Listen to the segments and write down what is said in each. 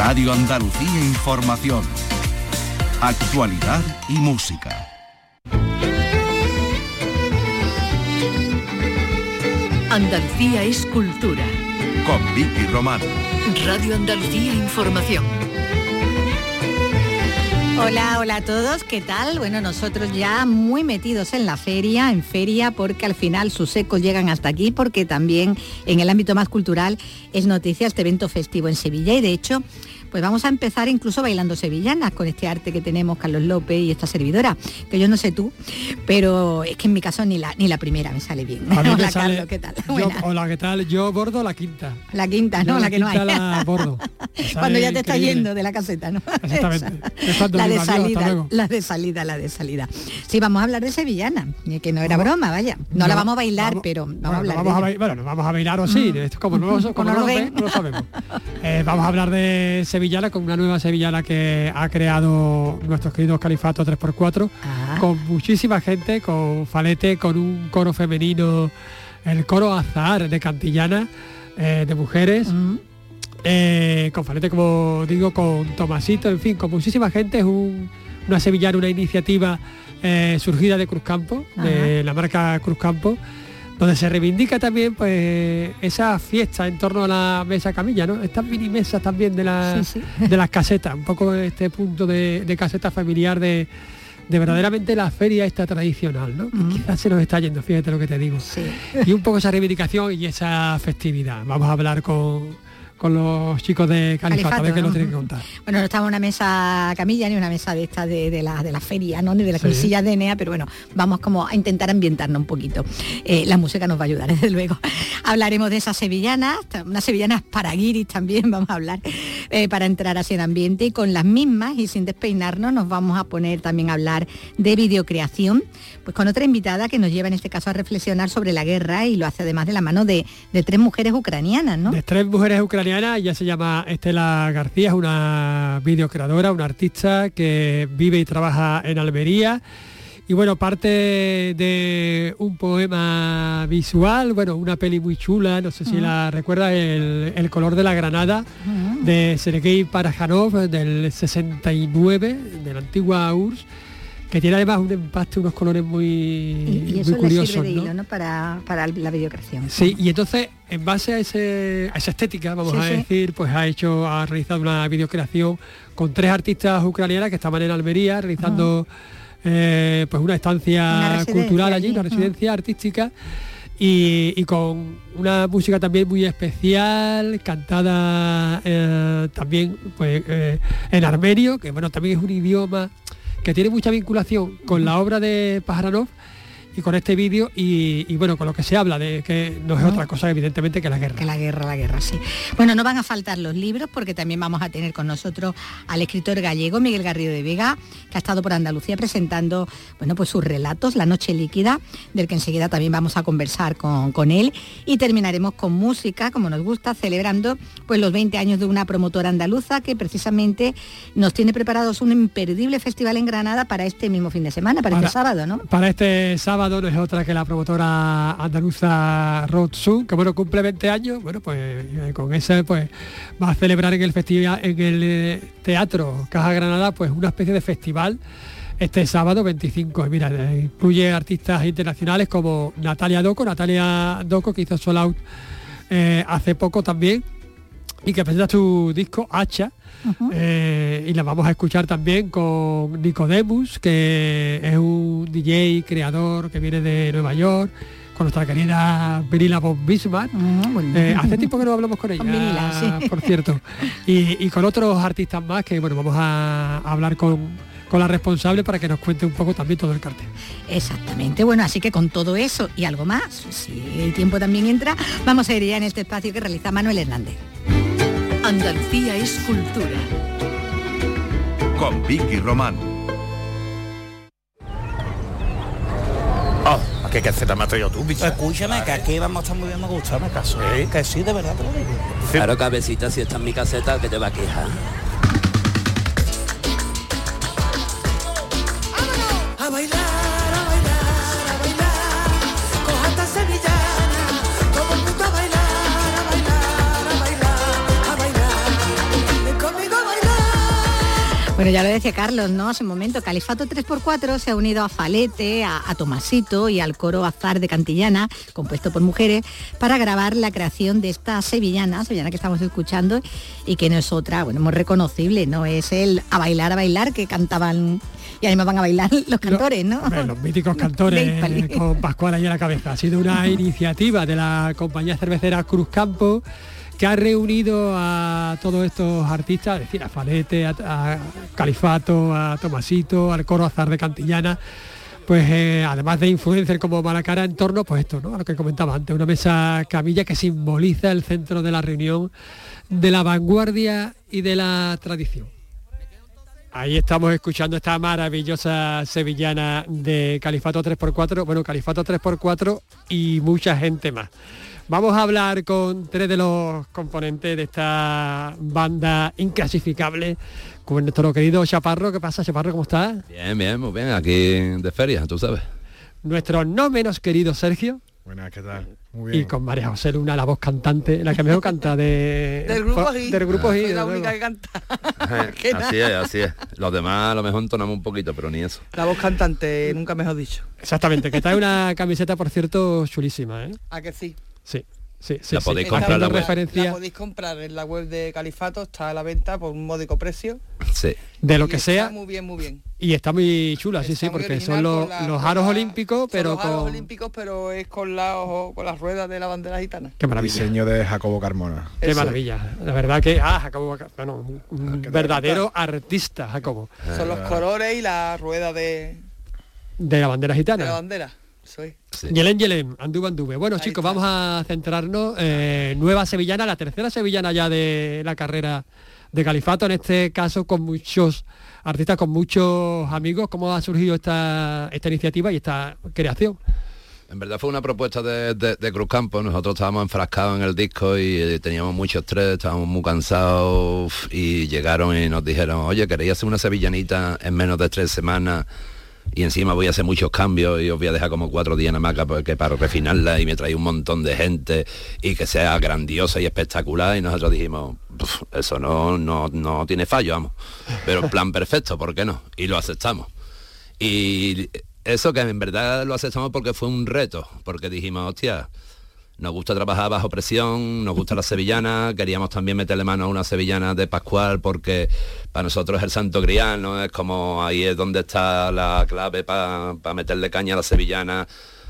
Radio Andalucía Información. Actualidad y música. Andalucía es cultura. Con Vicky Román. Radio Andalucía Información. Hola, hola a todos, ¿qué tal? Bueno, nosotros ya muy metidos en feria, porque al final sus ecos llegan hasta aquí, porque también en el ámbito más cultural es noticia este evento festivo en Sevilla y de hecho, pues vamos a empezar incluso bailando sevillanas con este arte que tenemos Carlos López y esta servidora, que yo no sé tú, pero es que en mi caso ni la primera me sale bien. Hola sale, Carlos, ¿qué tal? Hola, ¿qué tal? Yo bordo la quinta. La quinta, ¿no? La que no hay. La bordo. Cuando ya te está yendo de la caseta, ¿no? Exactamente. La de salida. Sí, vamos a hablar de sevillana, que no era broma, vaya. No la vamos a bailar, pero vamos a hablar de ella. Nos vamos a bailar o sí, como no lo ven, no lo sabemos. Vamos a hablar de sevillana, con una nueva sevillana que ha creado nuestros queridos Califato 3x4, con muchísima gente, con falete, con un coro femenino, el coro Azahar de Cantillana, de mujeres, con falete, como digo, con Tomasito, en fin, con muchísima gente. Es una sevillana, una iniciativa surgida de Cruzcampo, de la marca Cruzcampo, donde se reivindica también pues esa fiesta en torno a la mesa camilla, ¿no? Estas mini mesas también de las casetas, un poco este punto de caseta familiar de verdaderamente la feria esta tradicional, ¿no? Que quizás se nos está yendo, fíjate lo que te digo. Sí. Y un poco esa reivindicación y esa festividad. Vamos a hablar con los chicos de Califato, a ver qué nos tienen que contar. Bueno, no estamos en una mesa camilla ni una mesa de esta de la feria, ¿no? Ni de la mesilla de Enea, pero bueno, vamos como a intentar ambientarnos un poquito. La música nos va a ayudar, desde luego. Hablaremos de esas sevillanas, unas sevillanas para guiris también vamos a hablar, para entrar así en ambiente, y con las mismas y sin despeinarnos nos vamos a poner también a hablar de videocreación, pues con otra invitada que nos lleva en este caso a reflexionar sobre la guerra, y lo hace además de la mano de 3 mujeres ucranianas, ¿no? De 3 mujeres ucranianas. Ella se llama Estela García, es una videocreadora, una artista que vive y trabaja en Almería. Y bueno, parte de un poema visual, bueno, una peli muy chula, no sé si la recuerda, el color de la granada, de Sergei Parajanov, del 69, de la antigua URSS, que tiene además un empaste, unos colores muy y eso muy curiosos, le sirve de ¿no? hilo, ¿no? para la videocreación. Sí, y entonces en base a esa estética, vamos a decir, pues ha realizado una videocreación con 3 artistas ucranianas que estaban en Almería realizando pues una estancia cultural allí, una residencia artística, y con una música también muy especial, cantada también pues en armenio, que bueno, también es un idioma que tiene mucha vinculación con la obra de Parajanov y con este vídeo, y bueno, con lo que se habla de que no es otra cosa evidentemente que la guerra. La guerra, sí. Bueno, no van a faltar los libros, porque también vamos a tener con nosotros al escritor gallego Miguel Garrido de Vega, que ha estado por Andalucía presentando, bueno, pues sus relatos, La noche líquida, del que enseguida también vamos a conversar con él, y terminaremos con música, como nos gusta, celebrando pues los 20 años de una promotora andaluza que precisamente nos tiene preparados un imperdible festival en Granada para este mismo fin de semana, para este sábado, ¿no? Para este sábado no es otra que la promotora andaluza Roadsun, que bueno, cumple 20 años, bueno, pues con ese pues va a celebrar en el festival, en el Teatro Caja Granada, pues una especie de festival este sábado 25. Y mira, incluye artistas internacionales como Natalia Doco, que hizo Soul Out hace poco también, y que presenta su disco Hacha. Y la vamos a escuchar también con Nicodemus, que es un DJ creador que viene de Nueva York, con nuestra querida Vinila von Bismarck. Hace tiempo que no hablamos con ella, con Vinila, sí. Por cierto, y con otros artistas más que bueno, vamos a hablar con la responsable para que nos cuente un poco también todo el cartel. Exactamente, bueno, así que con todo eso y algo más, si el tiempo también entra, vamos a ir ya en este espacio que realiza Manuel Hernández. Andalucía es cultura. Con Vicky Román. ¿A qué caseta me has traído tú, bicho? Escúchame, que aquí vamos a estar muy bien, me gusta, me caso. Que sí, de verdad te lo digo. Claro, cabecita, si está en mi caseta, que te va a quejar. A bailar, a bailar, a bailar, coja esta sevillana, todo el mundo a bailar, a bailar, a bailar, a bailar, ven conmigo. Bueno, ya lo decía Carlos, ¿no? Hace un momento, Califato 3x4 se ha unido a Falete, a Tomasito y al coro Azar de Cantillana, compuesto por mujeres, para grabar la creación de esta sevillana que estamos escuchando y que no es otra, bueno, muy reconocible, ¿no? Es el A bailar, que cantaban, y además van a bailar los cantores, ¿no? Los míticos cantores con Pascual ahí a la cabeza. Ha sido una iniciativa de la compañía cervecera Cruzcampo, que ha reunido a todos estos artistas, es decir, a Falete, a Califato, a Tomasito, al coro Azar de Cantillana, pues además de influencers como Malacara, en torno, pues esto, ¿no? A lo que comentaba antes, una mesa camilla que simboliza el centro de la reunión, de la vanguardia y de la tradición. Ahí estamos escuchando esta maravillosa sevillana de Califato 3x4, bueno, Califato 3x4 y mucha gente más. Vamos a hablar con tres de los componentes de esta banda inclasificable, con nuestro querido Chaparro. ¿Qué pasa, Chaparro? ¿Cómo estás? Bien, muy bien, aquí de feria, tú sabes. Nuestro no menos querido Sergio. Buenas, ¿qué tal? Muy bien. Y con María José Luna, la voz cantante, la que mejor canta del grupo G. Soy la única que canta. Así es. Los demás a lo mejor entonamos un poquito, pero ni eso. La voz cantante, nunca mejor dicho. Exactamente, que trae una camiseta, por cierto, chulísima, ¿eh? ¿A que sí? Sí. La podéis comprar la podéis comprar en la web de Califato, está a la venta por un módico precio. Sí. De lo que sea. Está muy bien. Y está muy chula, sí, porque son los aros olímpicos, pero los aros olímpicos, pero es con las ruedas de la bandera gitana. Qué maravilla. Diseño de Jacobo Carmona. Qué maravilla. La verdad que Jacobo, bueno, un verdadero artista, Jacobo. Son los colores y la rueda de la bandera gitana. De la bandera. Sí. Yelén, anduve. Bueno, ahí chicos, está. Vamos a centrarnos. Nueva sevillana, la tercera sevillana ya de la carrera de Califato, en este caso con muchos artistas, con muchos amigos. ¿Cómo ha surgido esta iniciativa y esta creación? En verdad fue una propuesta de Cruzcampo. Nosotros estábamos enfrascados en el disco y teníamos mucho estrés, estábamos muy cansados y llegaron y nos dijeron, oye, ¿queréis hacer una sevillanita en menos de 3 semanas? Y encima voy a hacer muchos cambios y os voy a dejar como 4 días nada más porque para refinarla, y me trae un montón de gente y que sea grandiosa y espectacular. Y nosotros dijimos, eso no tiene fallo, vamos, pero plan perfecto, ¿por qué no? Y lo aceptamos. Y eso, que en verdad lo aceptamos porque fue un reto, porque dijimos, hostia, nos gusta trabajar bajo presión, nos gusta la sevillana, queríamos también meterle mano a una sevillana de Pascual porque para nosotros es el santo grial, ¿no? Es como ahí es donde está la clave para meterle caña a la sevillana,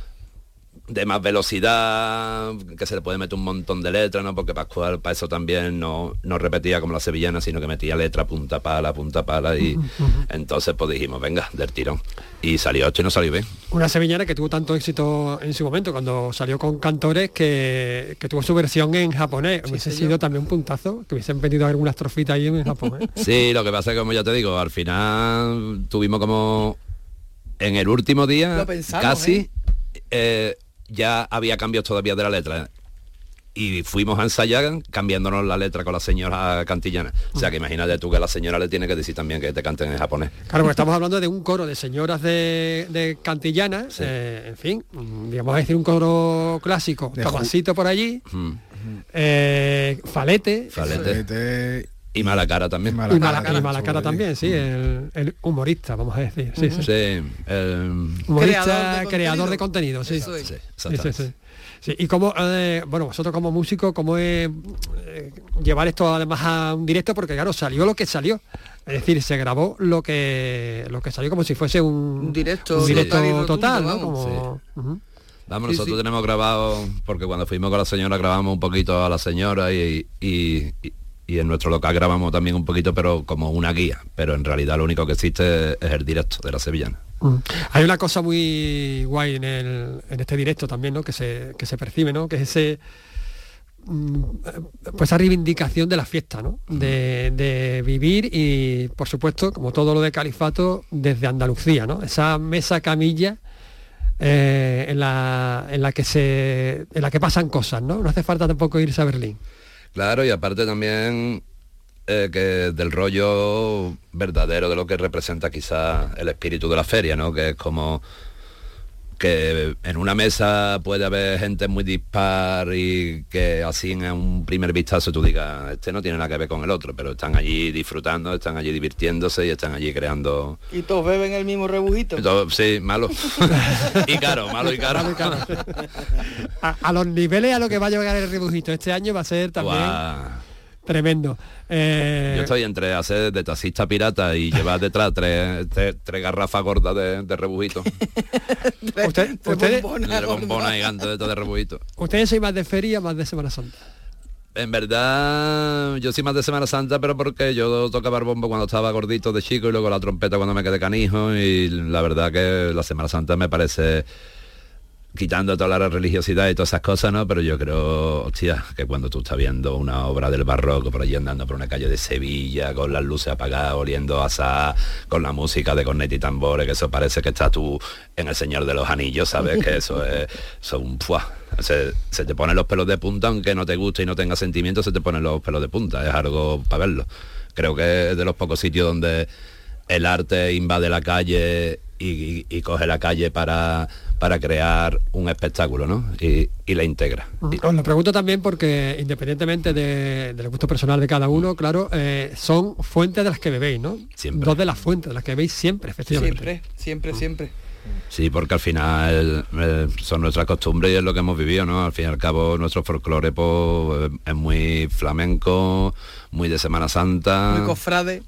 de más velocidad, que se le puede meter un montón de letras, ¿no? Porque Pascual para eso también no repetía como la sevillana, sino que metía letra punta pala, y entonces pues dijimos, venga, del tirón. Y salió esto y no salió bien. Una sevillana que tuvo tanto éxito en su momento, cuando salió con Cantores, que tuvo su versión en japonés. Hubiese sido también un puntazo, que hubiesen vendido algunas trofitas ahí en japonés. Sí, lo que pasa es que, como ya te digo, al final tuvimos como en el último día, casi... ya había cambios todavía de la letra y fuimos a ensayar cambiándonos la letra con la señora cantillana. O sea que imagínate tú que la señora le tiene que decir también que te canten en japonés. Claro, porque estamos hablando de un coro de señoras de Cantillana, sí. En fin, digamos a decir un coro clásico, Tomasito por allí, Falete y Malacara también. Y Malacara también, sí, el humorista, vamos a decir. Sí, sí. Sí, humorista, creador de contenido, sí. Sí. Y como, bueno, vosotros como músicos, ¿cómo es llevar esto además a un directo? Porque claro, salió lo que salió. Es decir, se grabó lo que salió como si fuese un directo total, ¿no? Como, Vamos, nosotros tenemos grabado, porque cuando fuimos con la señora grabamos un poquito a la señora y en nuestro local grabamos también un poquito, pero como una guía, pero en realidad lo único que existe es el directo de la sevillana. Hay una cosa muy guay en este directo también, ¿no? que se percibe, ¿no? Que es ese pues esa reivindicación de la fiesta, ¿no? De vivir y, por supuesto, como todo lo de Califato, desde Andalucía, ¿no? Esa mesa camilla en la que pasan cosas, ¿no? No hace falta tampoco irse a Berlín. Claro, y aparte también que del rollo verdadero de lo que representa quizás el espíritu de la feria, ¿no? Que es como que en una mesa puede haber gente muy dispar y que así en un primer vistazo tú digas, este no tiene nada que ver con el otro, pero están allí disfrutando, están allí divirtiéndose y están allí creando... ¿Y todos beben el mismo rebujito? Sí, malo. Y caro, malo y caro. A los niveles a lo que va a llegar el rebujito este año va a ser también... Guau. Tremendo. Yo estoy entre hacer de taxista pirata y llevar detrás tres garrafas gordas de rebujito. ¿Ustedes? De bombona gigante de rebujito. ¿Ustedes sois más de feria, más de Semana Santa? En verdad, yo soy más de Semana Santa, pero porque yo tocaba el bombo cuando estaba gordito de chico y luego la trompeta cuando me quedé canijo, y la verdad que la Semana Santa me parece... quitando toda la religiosidad y todas esas cosas, ¿no? Pero yo creo, hostia, que cuando tú estás viendo una obra del barroco por allí andando por una calle de Sevilla, con las luces apagadas, oliendo a sal, con la música de corneta y tambores, que eso parece que estás tú en El Señor de los Anillos, ¿sabes? Que eso es un... Se te ponen los pelos de punta, aunque no te guste y no tenga sentimientos, se te ponen los pelos de punta, es algo para verlo. Creo que es de los pocos sitios donde el arte invade la calle y coge la calle para crear un espectáculo, ¿no? Y la integra. Os lo pregunto también porque, independientemente del gusto personal de cada uno, claro, son fuentes de las que bebéis, ¿no? Siempre. Dos de las fuentes de las que bebéis siempre, efectivamente. Siempre. Sí, porque al final son nuestras costumbres y es lo que hemos vivido, ¿no? Al fin y al cabo nuestro folclore pues, es muy flamenco, muy de Semana Santa. Muy cofrade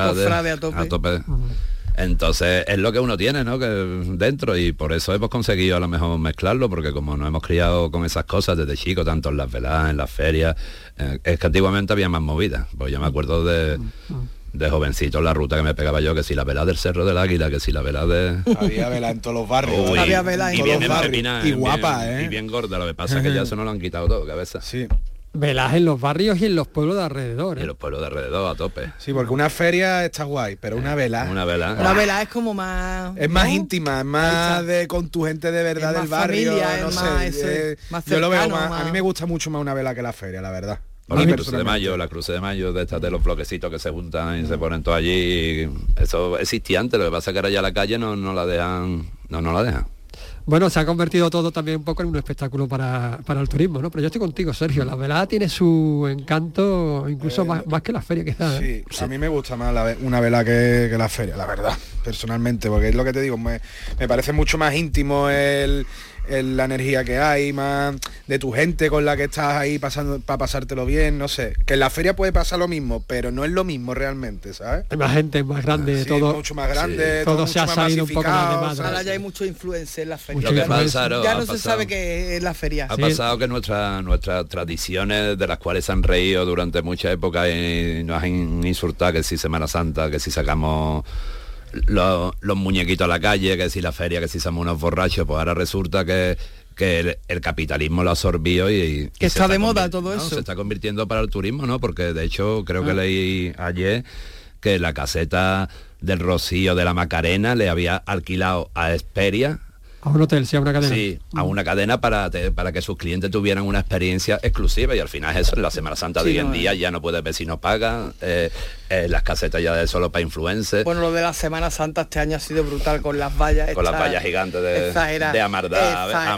a tope. Entonces es lo que uno tiene, ¿no? Que dentro, y por eso hemos conseguido a lo mejor mezclarlo, porque como nos hemos criado con esas cosas desde chico, tanto en las veladas, en las ferias, es que antiguamente había más movidas, porque yo me acuerdo de jovencito la ruta que me pegaba yo, que si la vela del Cerro del Águila, que si la vela de... Había vela en todos los barrios. Había vela en todos los barrios. Y guapa, bien, y bien gorda, lo que pasa es que ya eso no lo han quitado todo, cabeza. Sí. Velas en los barrios y en los pueblos de alrededor, ¿eh? En los pueblos de alrededor, a tope. Sí, porque una feria está guay, pero una vela... Una vela es como más... Es más íntima, es más con tu gente de verdad del barrio, familia, no sé. Más yo lo veo cercano, más... A mí me gusta mucho más una vela que la feria, la verdad. La Cruz de Mayo, de estas de los bloquecitos que se juntan y se ponen todos allí. Eso existía antes, lo que pasa es que ahora ya la calle no la dejan. No la dejan. Bueno, se ha convertido todo también un poco en un espectáculo para el turismo, ¿no? Pero yo estoy contigo, Sergio. La velada tiene su encanto, incluso más que la feria, quizás. Sí, a mí me gusta más una vela que la feria, la verdad, personalmente, porque es lo que te digo, me parece mucho más íntimo la energía que hay, más de tu gente con la que estás ahí pasando para pasártelo bien, no sé. Que en la feria puede pasar lo mismo, pero no es lo mismo realmente, ¿sabes? Hay más gente, más grande, sí, todo. Mucho más grande, todo se ha salido un poco más de madre. Ahora ya hay mucho influencia en la feria. Lo que pasa, ya no se sabe qué es la feria. Ha pasado que nuestras tradiciones, de las cuales se han reído durante mucha época y nos han insultado, que si Semana Santa, que si sacamos los muñequitos a la calle, que si la feria, que si somos unos borrachos, pues ahora resulta que el capitalismo lo ha absorbido y que está de moda todo eso. Se está convirtiendo para el turismo, ¿no? Porque de hecho creo que leí ayer que la caseta del Rocío de la Macarena le había alquilado a Hesperia. A un hotel, sí, a una cadena. Sí, a una cadena para que sus clientes tuvieran una experiencia exclusiva, y al final eso, en la Semana Santa de hoy en día ya no puedes ver si no pagan, las casetas ya es solo para influencers. Bueno, lo de la Semana Santa este año ha sido brutal con las vallas. Con las vallas gigantes de Amardá.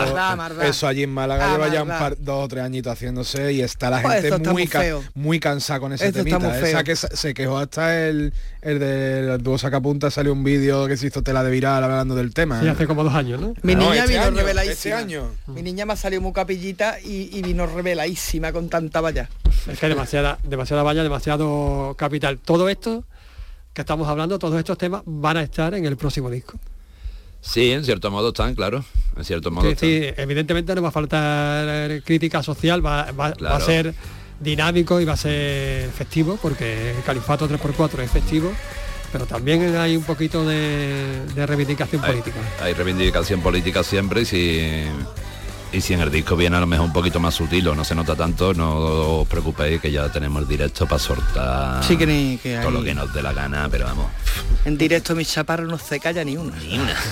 Eso allí en Málaga lleva ya 2 o 3 añitos haciéndose y está la gente muy cansada con ese temita. Esa que se quejó hasta el del dúo Sacapunta, salió un vídeo que se hizo tela de viral hablando del tema. Sí, hace como 2 años, ¿no? Mi niña vino reveladísima. Este año. Mi niña me salió muy capillita y vino reveladísima con tanta valla. Es que demasiada valla, demasiado capital. Todo esto que estamos hablando, todos estos temas van a estar en el próximo disco. Sí, en cierto modo están, claro. En cierto modo están. Sí, evidentemente no va a faltar crítica social, va a ser dinámico y va a ser festivo, porque el Califato 3x4 es festivo, pero también hay un poquito de reivindicación política. Hay reivindicación política siempre, y Y si en el disco viene a lo mejor un poquito más sutil o no se nota tanto, no os preocupéis que ya tenemos el directo para soltar sí, que todo lo que nos dé la gana, pero vamos. En directo mis chaparros no se calla ni una. Ni una.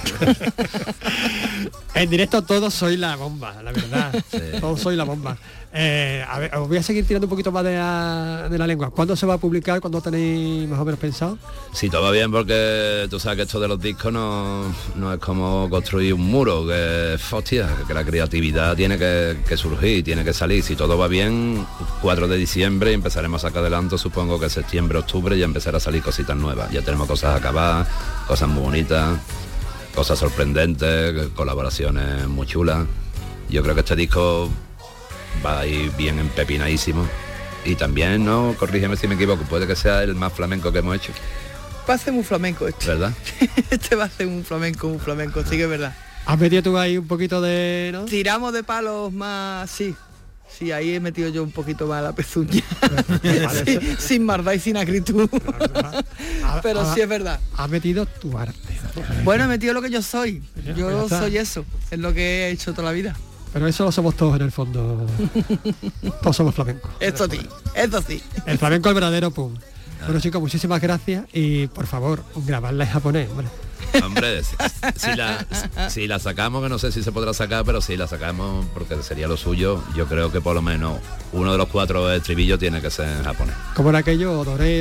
En directo todos sois la bomba, la verdad. Sí. Todos sois la bomba. A ver, os voy a seguir tirando un poquito más de la lengua. ¿Cuándo se va a publicar? ¿Cuándo tenéis más o menos pensado? Sí, todo va bien, porque tú sabes que esto de los discos no es como construir un muro, que hostia, que la creatividad tiene que surgir, tiene que salir. Si todo va bien, 4 de diciembre y empezaremos a sacar adelanto, supongo que septiembre, octubre, y empezar a salir cositas nuevas. Ya tenemos cosas acabadas, cosas muy bonitas, cosas sorprendentes, colaboraciones muy chulas. Yo creo que este disco va a ir bien empepinadísimo. Y también, ¿no? Corrígeme si me equivoco, puede que sea el más flamenco que hemos hecho. Va a ser muy flamenco este. ¿Verdad? Este va a ser un flamenco, sí que es verdad. ¿Has metido tú ahí un poquito de...? ¿no? Tiramos de palos más, sí. Sí, ahí he metido yo un poquito más la pezuña. Sí, sin maldad y sin acritud. Pero sí es verdad. Has metido tu arte. Bueno, he metido lo que yo soy. Yo soy eso. Es lo que he hecho toda la vida. Pero eso lo somos todos en el fondo. Todos somos flamencos. Eso sí. El flamenco, el verdadero, pum. Bueno, chicos, muchísimas gracias. Y por favor, grabadla en japonés, ¿vale? Hombre, si la sacamos, que no sé si se podrá sacar, pero si la sacamos, porque sería lo suyo, yo creo que por lo menos uno de los 4 estribillos tiene que ser en japonés. Como era aquello, odoré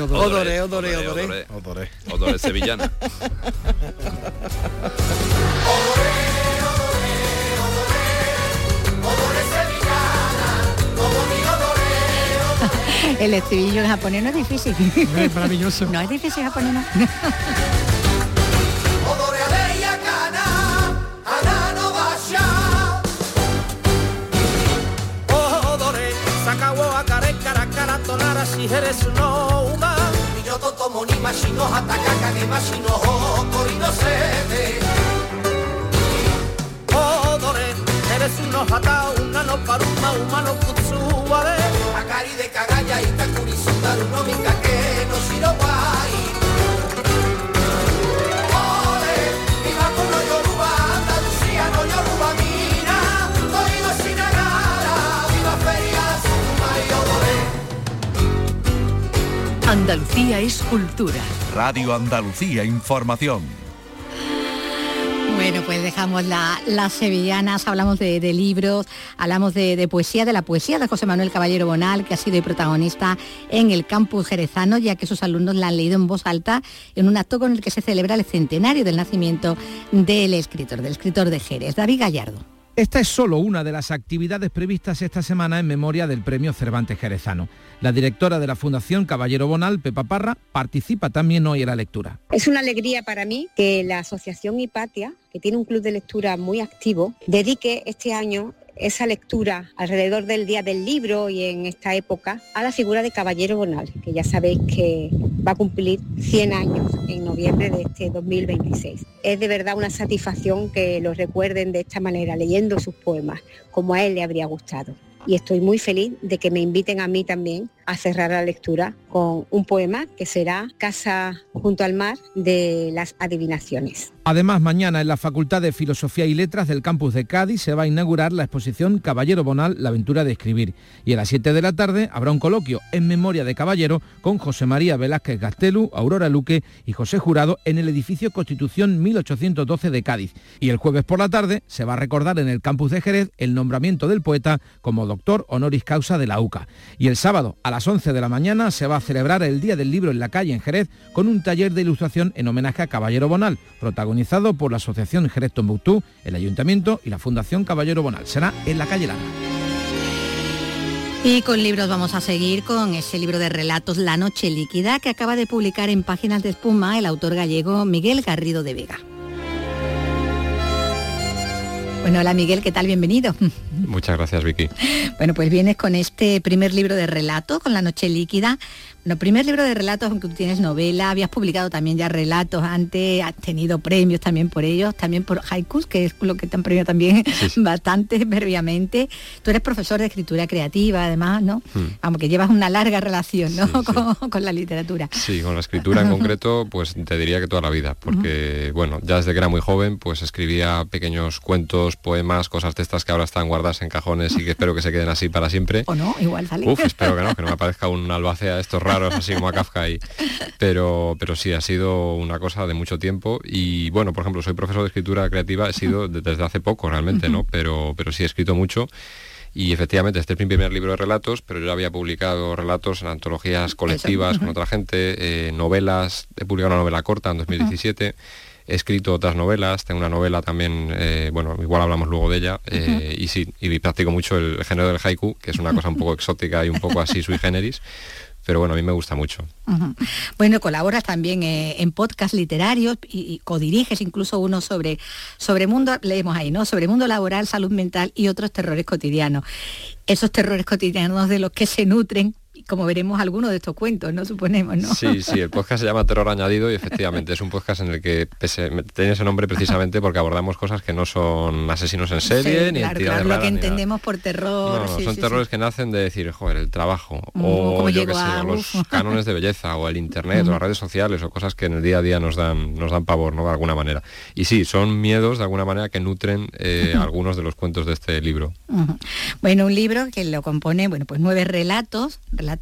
sevillana. El estribillo en japonés no es difícil. Es maravilloso. No es difícil japonés, no. Andalucía es cultura. Radio Andalucía Información. Bueno, pues dejamos las sevillanas, hablamos de libros, hablamos de poesía, de la poesía de José Manuel Caballero Bonal, que ha sido protagonista en el campus jerezano, ya que sus alumnos la han leído en voz alta en un acto con el que se celebra el centenario del nacimiento del escritor de Jerez, David Gallardo. Esta es solo una de las actividades previstas esta semana en memoria del Premio Cervantes Jerezano. La directora de la Fundación Caballero Bonal, Pepa Parra, participa también hoy en la lectura. Es una alegría para mí que la Asociación Hipatia, que tiene un club de lectura muy activo, dedique este año esa lectura alrededor del Día del Libro y en esta época a la figura de Caballero Bonal, que ya sabéis que va a cumplir 100 años en noviembre de este 2026. Es de verdad una satisfacción que lo recuerden de esta manera, leyendo sus poemas, como a él le habría gustado. Y estoy muy feliz de que me inviten a mí también a cerrar la lectura con un poema que será Casa junto al mar de las adivinaciones. Además, mañana en la Facultad de Filosofía y Letras del campus de Cádiz se va a inaugurar la exposición Caballero Bonal, la aventura de escribir. Y a las 7 de la tarde habrá un coloquio en memoria de Caballero con José María Velázquez Gastelu, Aurora Luque y José Jurado en el edificio Constitución 1812 de Cádiz. Y el jueves por la tarde se va a recordar en el campus de Jerez el nombramiento del poeta como doctor honoris causa de la UCA. Y el sábado a las 11 de la mañana se va a celebrar el Día del Libro en la calle en Jerez con un taller de ilustración en homenaje a Caballero Bonal, protagonizado por la Asociación Jerez Tombuctú, el Ayuntamiento y la Fundación Caballero Bonal. Será en la calle Larga. Y con libros vamos a seguir con ese libro de relatos La Noche Líquida que acaba de publicar en Páginas de Espuma el autor gallego Miguel Garrido de Vega. Bueno, hola Miguel, ¿qué tal? Bienvenido. Muchas gracias, Vicky. Bueno, pues vienes con este primer libro de relatos, con La Noche Líquida. No, primer libro de relatos, aunque tú tienes novela, habías publicado también ya relatos antes, has tenido premios también por ellos, también por haikus, que es lo que te han premiado también bastante previamente. Tú eres profesor de escritura creativa, además, ¿no? Vamos, que llevas una larga relación, ¿no? Con la literatura. Sí, con la escritura en concreto, pues te diría que toda la vida, porque, bueno, ya desde que era muy joven, pues escribía pequeños cuentos, poemas, cosas de estas que ahora están guardadas en cajones y que espero que se queden así para siempre. O no, igual sale. Espero que no me aparezca un albacea de estos raros así como a Kafka ahí, pero sí, ha sido una cosa de mucho tiempo y bueno, por ejemplo, soy profesor de escritura creativa, he sido desde hace poco realmente, ¿no? Pero sí he escrito mucho y efectivamente este es mi primer libro de relatos, pero yo había publicado relatos en antologías colectivas con otra gente, novelas, he publicado una novela corta en 2017, he escrito otras novelas, tengo una novela también, bueno, igual hablamos luego de ella, y sí, y practico mucho el género del haiku, que es una cosa un poco exótica y un poco así sui generis, pero bueno, a mí me gusta mucho. Bueno, colaboras también en podcast literarios y codiriges incluso uno sobre mundo, leemos ahí, ¿no? Sobre mundo laboral, salud mental y otros terrores cotidianos. Esos terrores cotidianos de los que se nutren, como veremos algunos de estos cuentos, ¿no? Suponemos, ¿no? Sí, el podcast se llama Terror Añadido y efectivamente es un podcast en el que tiene ese nombre precisamente porque abordamos cosas que no son asesinos en serie, ni entidades raras, lo que entendemos por terror. No, son terrores que nacen de decir, joder, el trabajo, o yo qué sé, o los cánones de belleza, o el internet, o las redes sociales, o cosas que en el día a día nos dan pavor, ¿no? De alguna manera. Y sí, son miedos de alguna manera que nutren algunos de los cuentos de este libro. Bueno, un libro que lo compone, bueno, pues 9 relatos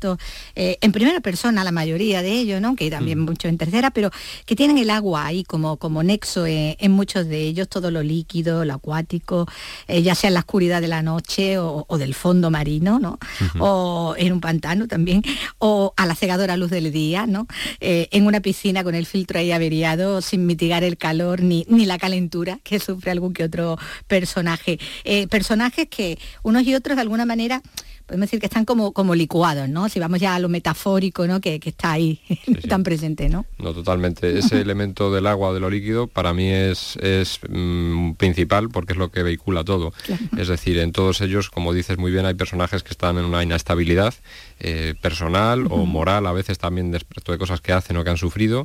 en primera persona, la mayoría de ellos, ¿no? Que también mucho en tercera, pero que tienen el agua ahí como nexo en muchos de ellos, todo lo líquido, lo acuático, ya sea en la oscuridad de la noche o del fondo marino, ¿no? O en un pantano también, o a la cegadora luz del día, ¿no? En una piscina con el filtro ahí averiado, sin mitigar el calor ni la calentura que sufre algún que otro personaje. Personajes que unos y otros de alguna manera podemos decir que están como licuados, ¿no? Si vamos ya a lo metafórico, ¿no? Que está ahí tan presente, ¿no? No, totalmente. Ese elemento del agua, de lo líquido, para mí es principal porque es lo que vehicula todo. Claro. Es decir, en todos ellos, como dices muy bien, hay personajes que están en una inestabilidad personal o moral, a veces también respecto de cosas que hacen o que han sufrido.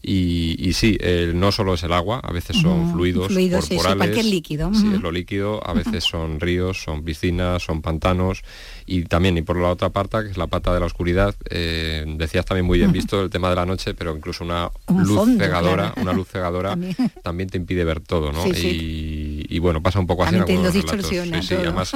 Y sí, no solo es el agua, a veces son fluidos corporales. Sí, cualquier líquido. Sí, es lo líquido, a veces son ríos, son piscinas, son pantanos. Y también, y por la otra pata, que es la pata de la oscuridad, decías también muy bien visto el tema de la noche, pero incluso una luz cegadora también te impide ver todo, ¿no? Sí, y bueno, pasa un poco así en algunos relatos. Sí, además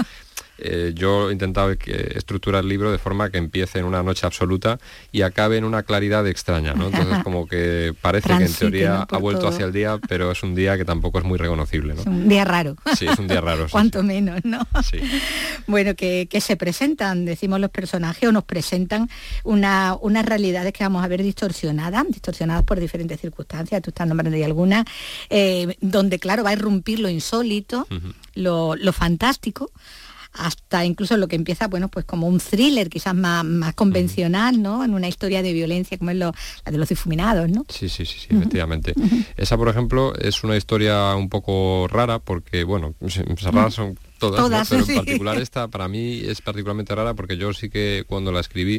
yo he intentado estructurar el libro de forma que empiece en una noche absoluta y acabe en una claridad extraña, ¿no? Entonces como que parece que en teoría ha vuelto hacia el día, pero es un día que tampoco es muy reconocible, ¿no? Es un día raro. Sí, es un día raro. Cuanto menos, ¿no? Sí. Bueno, que se presentan, decimos los personajes, o nos presentan unas realidades que vamos a ver distorsionadas por diferentes circunstancias, tú estás nombrando ahí algunas, donde claro va a irrumpir lo insólito, lo fantástico, hasta incluso lo que empieza, bueno, pues como un thriller quizás más convencional, ¿no? En una historia de violencia como es la de los difuminados, ¿no? Sí, efectivamente. Esa, por ejemplo, es una historia un poco rara porque, bueno, raras son todas, ¿no? Pero en particular esta para mí es particularmente rara porque yo sí que cuando la escribí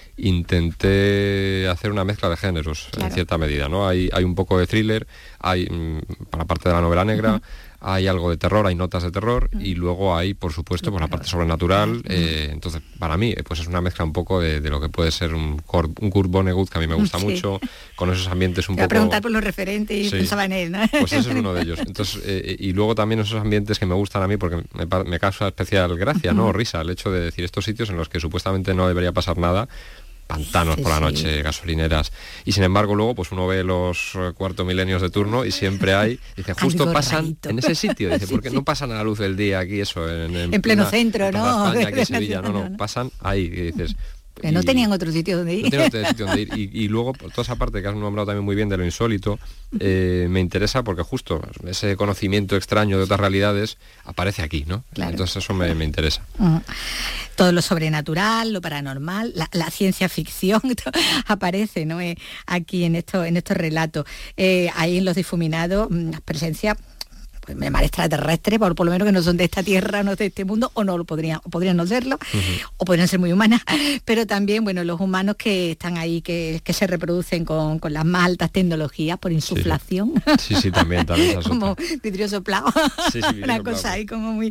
intenté hacer una mezcla de géneros, en cierta medida, ¿no? Hay un poco de thriller, hay para parte de la novela negra, hay algo de terror, hay notas de terror y luego hay, por supuesto, pues la parte sobrenatural. Entonces, para mí, pues es una mezcla un poco de lo que puede ser un Kurt Vonnegut, que a mí me gusta mucho, con esos ambientes un poco... Voy a preguntar por los referentes y pensaba en él, ¿no? Pues ese es uno de ellos. Entonces, y luego también esos ambientes que me gustan a mí porque me causa especial gracia, ¿no? O risa, el hecho de decir estos sitios en los que supuestamente no debería pasar nada, pantanos por la noche, gasolineras, y sin embargo luego pues uno ve los cuarto milenios de turno y siempre hay, dice, justo pasan en ese sitio, dice, porque no pasan a la luz del día aquí, eso, en pleno centro, ¿no? España, aquí en Sevilla, no, pasan ahí, y dices... Que no tenían otro sitio donde ir. No tenían otro sitio donde ir. Y luego, por toda esa parte que has nombrado también muy bien de lo insólito, me interesa porque justo ese conocimiento extraño de otras realidades aparece aquí, ¿no? Claro. Entonces eso me interesa. Todo lo sobrenatural, lo paranormal, la ciencia ficción aparece, ¿no? Aquí en estos relatos. Ahí en Los Difuminados, presencia pues me llama extraterrestres, por lo menos que no son de esta tierra, no de este mundo, o no lo podrían no serlo, o podrían ser muy humanas, pero también, bueno, los humanos que están ahí, que se reproducen con las más altas tecnologías por insuflación. Sí, también como vidrio soplado. Una cosa ahí como muy...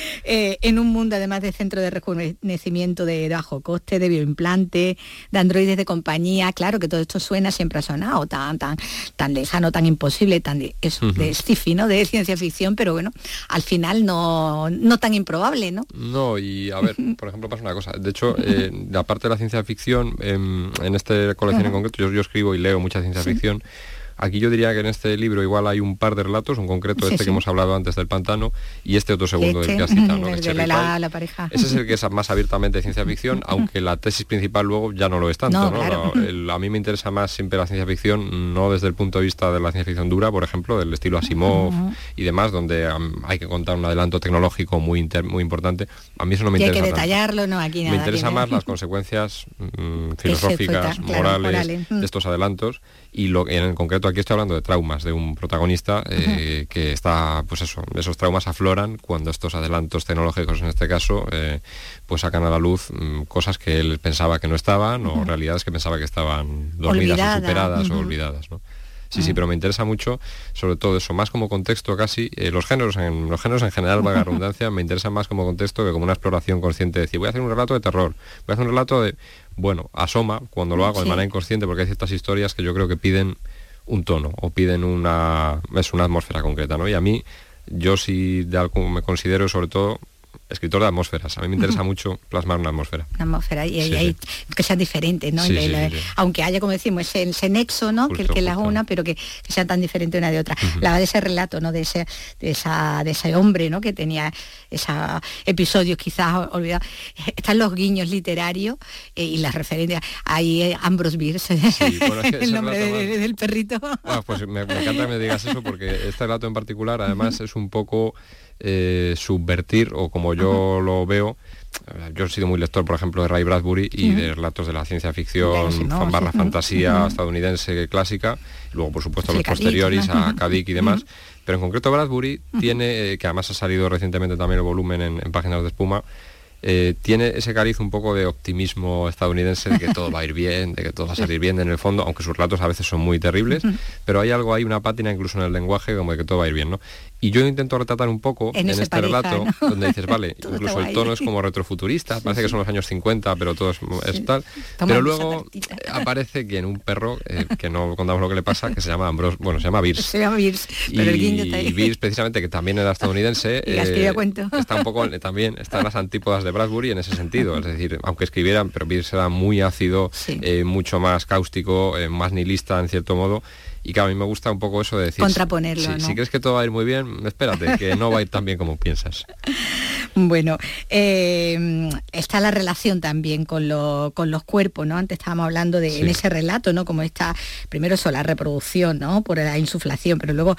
en un mundo además de centro de rejuvenecimiento de bajo coste, de bioimplante, de androides de compañía, claro que todo esto suena, siempre ha sonado tan lejano, tan imposible, tan de sci-fi, ¿no? De ciencia ficción, pero bueno, al final no tan improbable, ¿no? No, y a ver, por ejemplo, pasa una cosa. De hecho, la parte de la ciencia ficción, en esta colección en concreto, yo escribo y leo mucha ciencia ficción. Aquí yo diría que en este libro igual hay un par de relatos, en concreto que hemos hablado antes del pantano, y este otro segundo del que has citado, ¿no? la pareja. Ese es el que es más abiertamente de ciencia ficción, aunque la tesis principal luego ya no lo es tanto, ¿no? Claro. A mí me interesa más siempre la ciencia ficción, no desde el punto de vista de la ciencia ficción dura, por ejemplo, del estilo Asimov y demás, donde hay que contar un adelanto tecnológico muy importante. A mí eso no me interesa. Hay que detallarlo, no, aquí nada. Me interesa más las consecuencias filosóficas, morales de estos adelantos, y en concreto aquí estoy hablando de traumas de un protagonista que está, pues eso, esos traumas afloran cuando estos adelantos tecnológicos, en este caso, pues sacan a la luz cosas que él pensaba que no estaban, o realidades que pensaba que estaban dormidas o superadas o olvidadas, ¿no? Sí, pero me interesa mucho, sobre todo eso, más como contexto casi, los géneros en general, vaga redundancia, me interesan más como contexto que como una exploración consciente, de decir, voy a hacer un relato de terror, voy a hacer un relato de... Bueno, asoma cuando lo hago de manera inconsciente, porque hay ciertas historias que yo creo que piden un tono o piden una atmósfera concreta, ¿no? Y a mí, yo sí de algo me considero sobre todo escritor de atmósferas. A mí me interesa mucho plasmar una atmósfera. Una atmósfera y que sean diferentes, ¿no? Aunque haya, como decimos, ese nexo, ¿no? Justo, que las una, pero que sean tan diferentes una de otra. La de ese relato, ¿no? De ese hombre, ¿no? Que tenía esos episodios quizás olvidados. Están los guiños literarios y las referencias. Ahí Ambrose Bierce, el nombre del perrito. Bueno, pues me encanta que me digas eso, porque este relato en particular, además, es un poco... subvertir, o como yo lo veo, yo he sido muy lector, por ejemplo, de Ray Bradbury y de relatos de la ciencia ficción fantasía estadounidense clásica, luego por supuesto los posteriores a K. Dick y demás, pero en concreto Bradbury tiene, que además ha salido recientemente también el volumen en Páginas de Espuma, tiene ese cariz un poco de optimismo estadounidense, de que todo va a ir bien, de que todo va a salir bien en el fondo, aunque sus relatos a veces son muy terribles, pero hay una pátina incluso en el lenguaje como de que todo va a ir bien, ¿no? Y yo intento retratar un poco en este relato, ¿no? Donde dices, vale, incluso el tono es como retrofuturista, parece que son los años 50, pero todo es tal. Pero luego aparece que en un perro, que no contamos lo que le pasa, que se llama Ambrose, se llama Bierce. Se llama Bierce, pero el guiño está ahí. Y Bierce, precisamente, que también era estadounidense, está un poco, también está en las antípodas de Bradbury en ese sentido. Es decir, aunque escribieran, pero Bierce era muy ácido, mucho más cáustico, más nihilista en cierto modo. Y claro, a mí me gusta un poco eso de decir... Contraponerlo, ¿no? Si crees que todo va a ir muy bien, espérate, que no va a ir tan bien como piensas. Bueno, está la relación también con los cuerpos, ¿no? Antes estábamos hablando de en ese relato, ¿no? Como está, primero eso, la reproducción, ¿no? Por la insuflación, pero luego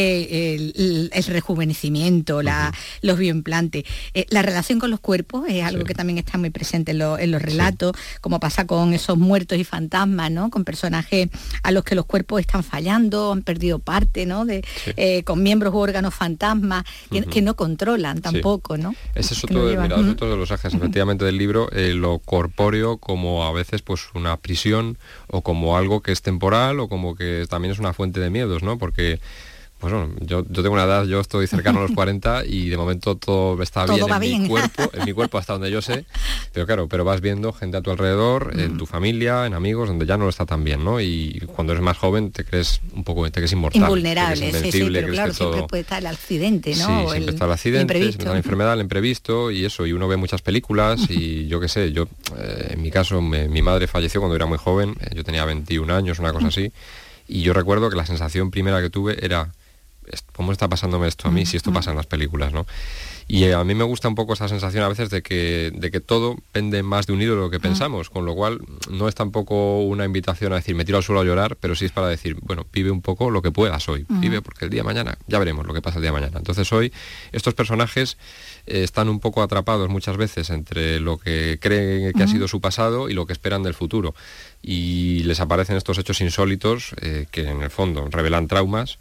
el rejuvenecimiento, los bioimplantes. La relación con los cuerpos es algo que también está muy presente en los relatos, como pasa con esos muertos y fantasmas, ¿no? Con personajes a los que los cuerpos están fallando, han perdido parte, ¿no? Con miembros u órganos fantasmas que no controlan tampoco, ¿no? Ese es otro de los ejes, efectivamente, del libro, lo corpóreo como a veces pues una prisión, o como algo que es temporal, o como que también es una fuente de miedos, ¿no? Porque pues bueno, yo tengo una edad, yo estoy cercano a los 40 y de momento todo está bien en mi cuerpo hasta donde yo sé, pero claro, vas viendo gente a tu alrededor, en tu familia, en amigos, donde ya no está tan bien, ¿no? Y cuando eres más joven te crees inmortal. Invulnerable, pero claro, siempre puede estar el accidente, ¿no? Sí, siempre está el accidente, la enfermedad, el imprevisto, y eso, y uno ve muchas películas, y yo qué sé, en mi caso, mi madre falleció cuando era muy joven, yo tenía 21 años, una cosa así, y yo recuerdo que la sensación primera que tuve era, ¿cómo está pasándome esto a mí si esto pasa en las películas, ¿no? Y a mí me gusta un poco esa sensación a veces de que todo pende más de un hilo de lo que pensamos, con lo cual no es tampoco una invitación a decir me tiro al suelo a llorar, pero sí es para decir, bueno, vive un poco lo que puedas hoy, vive porque el día de mañana, ya veremos lo que pasa el día de mañana. Entonces hoy estos personajes están un poco atrapados muchas veces entre lo que creen que ha sido su pasado y lo que esperan del futuro. Y les aparecen estos hechos insólitos que en el fondo revelan traumas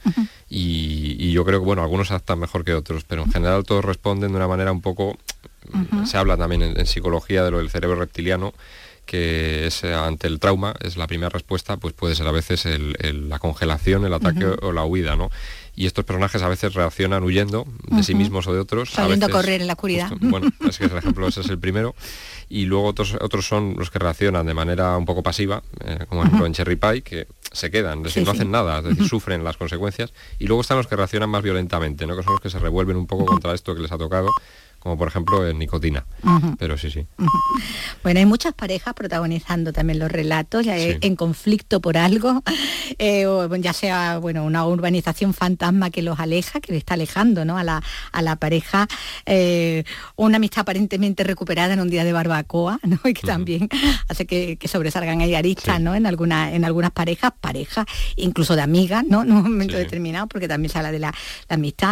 y yo creo que, bueno, algunos adaptan mejor que otros, pero en general todos responden de una manera un poco... Se habla también en psicología de lo del cerebro reptiliano, que es ante el trauma, es la primera respuesta, pues puede ser a veces la congelación, el ataque o la huida, ¿no? Y estos personajes a veces reaccionan huyendo de sí mismos o de otros. Saliendo a correr en la oscuridad. Justo, bueno, es que el ejemplo ese es el primero. Y luego otros son los que reaccionan de manera un poco pasiva, como ejemplo en Cherry Pie, que se quedan, es decir, no hacen nada, es decir, sufren las consecuencias. Y luego están los que reaccionan más violentamente, ¿no? Que son los que se revuelven un poco contra esto que les ha tocado, como por ejemplo en Nicotina. Pero sí. Bueno, hay muchas parejas protagonizando también los relatos, ya en conflicto por algo, o ya sea, bueno, una urbanización fantasma que los aleja, que le está alejando, ¿no?, a la pareja, una amistad aparentemente recuperada en un día de barbacoa, ¿no?, y que también hace que sobresalgan ahí aristas, ¿no?, en algunas parejas, incluso de amigas, ¿no?, en un momento determinado, porque también se habla de la amistad.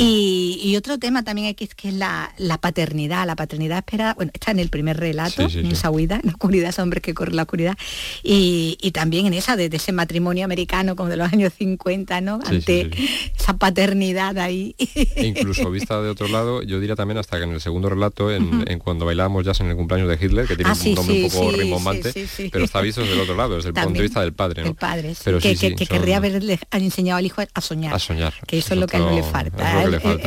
Y otro tema también es la paternidad. La paternidad esperada, bueno, está en el primer relato, en esa huida, en la oscuridad, esos hombres que corren la oscuridad, y también en esa de ese matrimonio americano como de los años 50, ¿no?, ante esa paternidad ahí. E incluso vista de otro lado, yo diría también hasta que en el segundo relato, en cuando bailábamos jazz en el cumpleaños de Hitler, que tiene un nombre un poco rimbombante, pero está visto desde el otro lado, desde el punto de vista del padre, ¿no? El padre, pero que querría haberle enseñado al hijo a soñar. Que eso es lo que a él no le falta.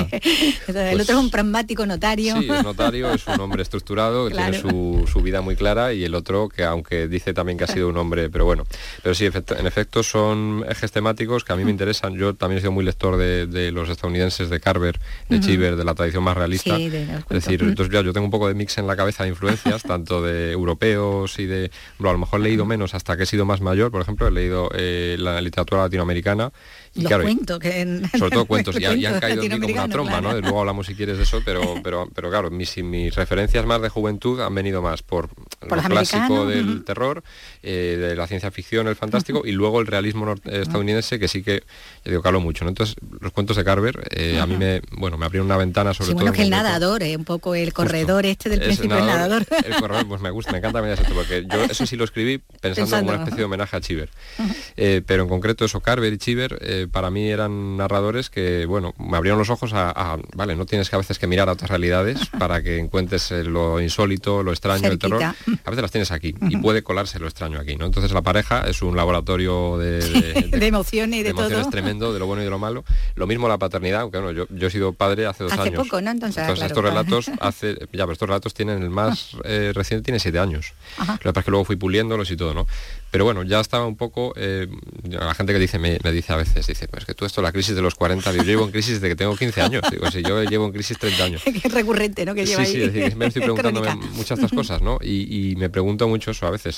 El otro es un pragmático notario. Sí, es notario, es un hombre estructurado, que tiene su vida muy clara, y el otro que aunque dice también que ha sido un hombre, pero bueno. Pero sí, en efecto son ejes temáticos que a mí me interesan. Yo también he sido muy lector de los estadounidenses, de Carver, de Cheever, de la tradición más realista. Es decir, entonces yo tengo un poco de mix en la cabeza de influencias, tanto de europeos y de... Bueno, a lo mejor he leído menos hasta que he sido más mayor, por ejemplo, he leído la literatura latinoamericana. Y los claro, cuentos sobre todo cuentos, y han caído en mí como una tromba, ¿no? Luego hablamos si quieres de eso, pero claro, mis referencias más de juventud han venido más por lo clásico del terror, de la ciencia ficción, el fantástico, y luego el realismo estadounidense, que sí que, yo digo, caló mucho, ¿no? Entonces, los cuentos de Carver, a mí me abrieron una ventana sobre todo... Bueno, que el nadador, un poco el corredor del principio del nadador. El corredor, pues me encanta esto, porque yo eso sí lo escribí pensando como una especie de homenaje a Cheever. Pero en concreto eso, Carver y Cheever, para mí eran narradores que, bueno, me abrieron los ojos vale, no tienes que a veces que mirar a otras realidades para que encuentres lo insólito, lo extraño, el terror. A veces las tienes aquí y puede colarse lo extraño aquí, ¿no? Entonces la pareja es un laboratorio de emociones y de todo. Emociones tremendo, de lo bueno y de lo malo. Lo mismo la paternidad, aunque bueno, yo he sido padre hace 2 años. Hace poco, ¿no? Entonces claro, estos relatos pero estos relatos tienen el más reciente, tiene 7 años. Lo que pasa es que luego fui puliéndolos y todo, ¿no? Pero bueno, ya estaba un poco, la gente que dice, me dice a veces, dice, pues que tú esto, la crisis de los 40, yo llevo en crisis desde que tengo 15 años, digo, si yo llevo en crisis 30 años. Es recurrente, ¿no? Que lleva sí, ahí. Es decir, me estoy preguntándome muchas de estas cosas, ¿no? Y me pregunto mucho eso a veces,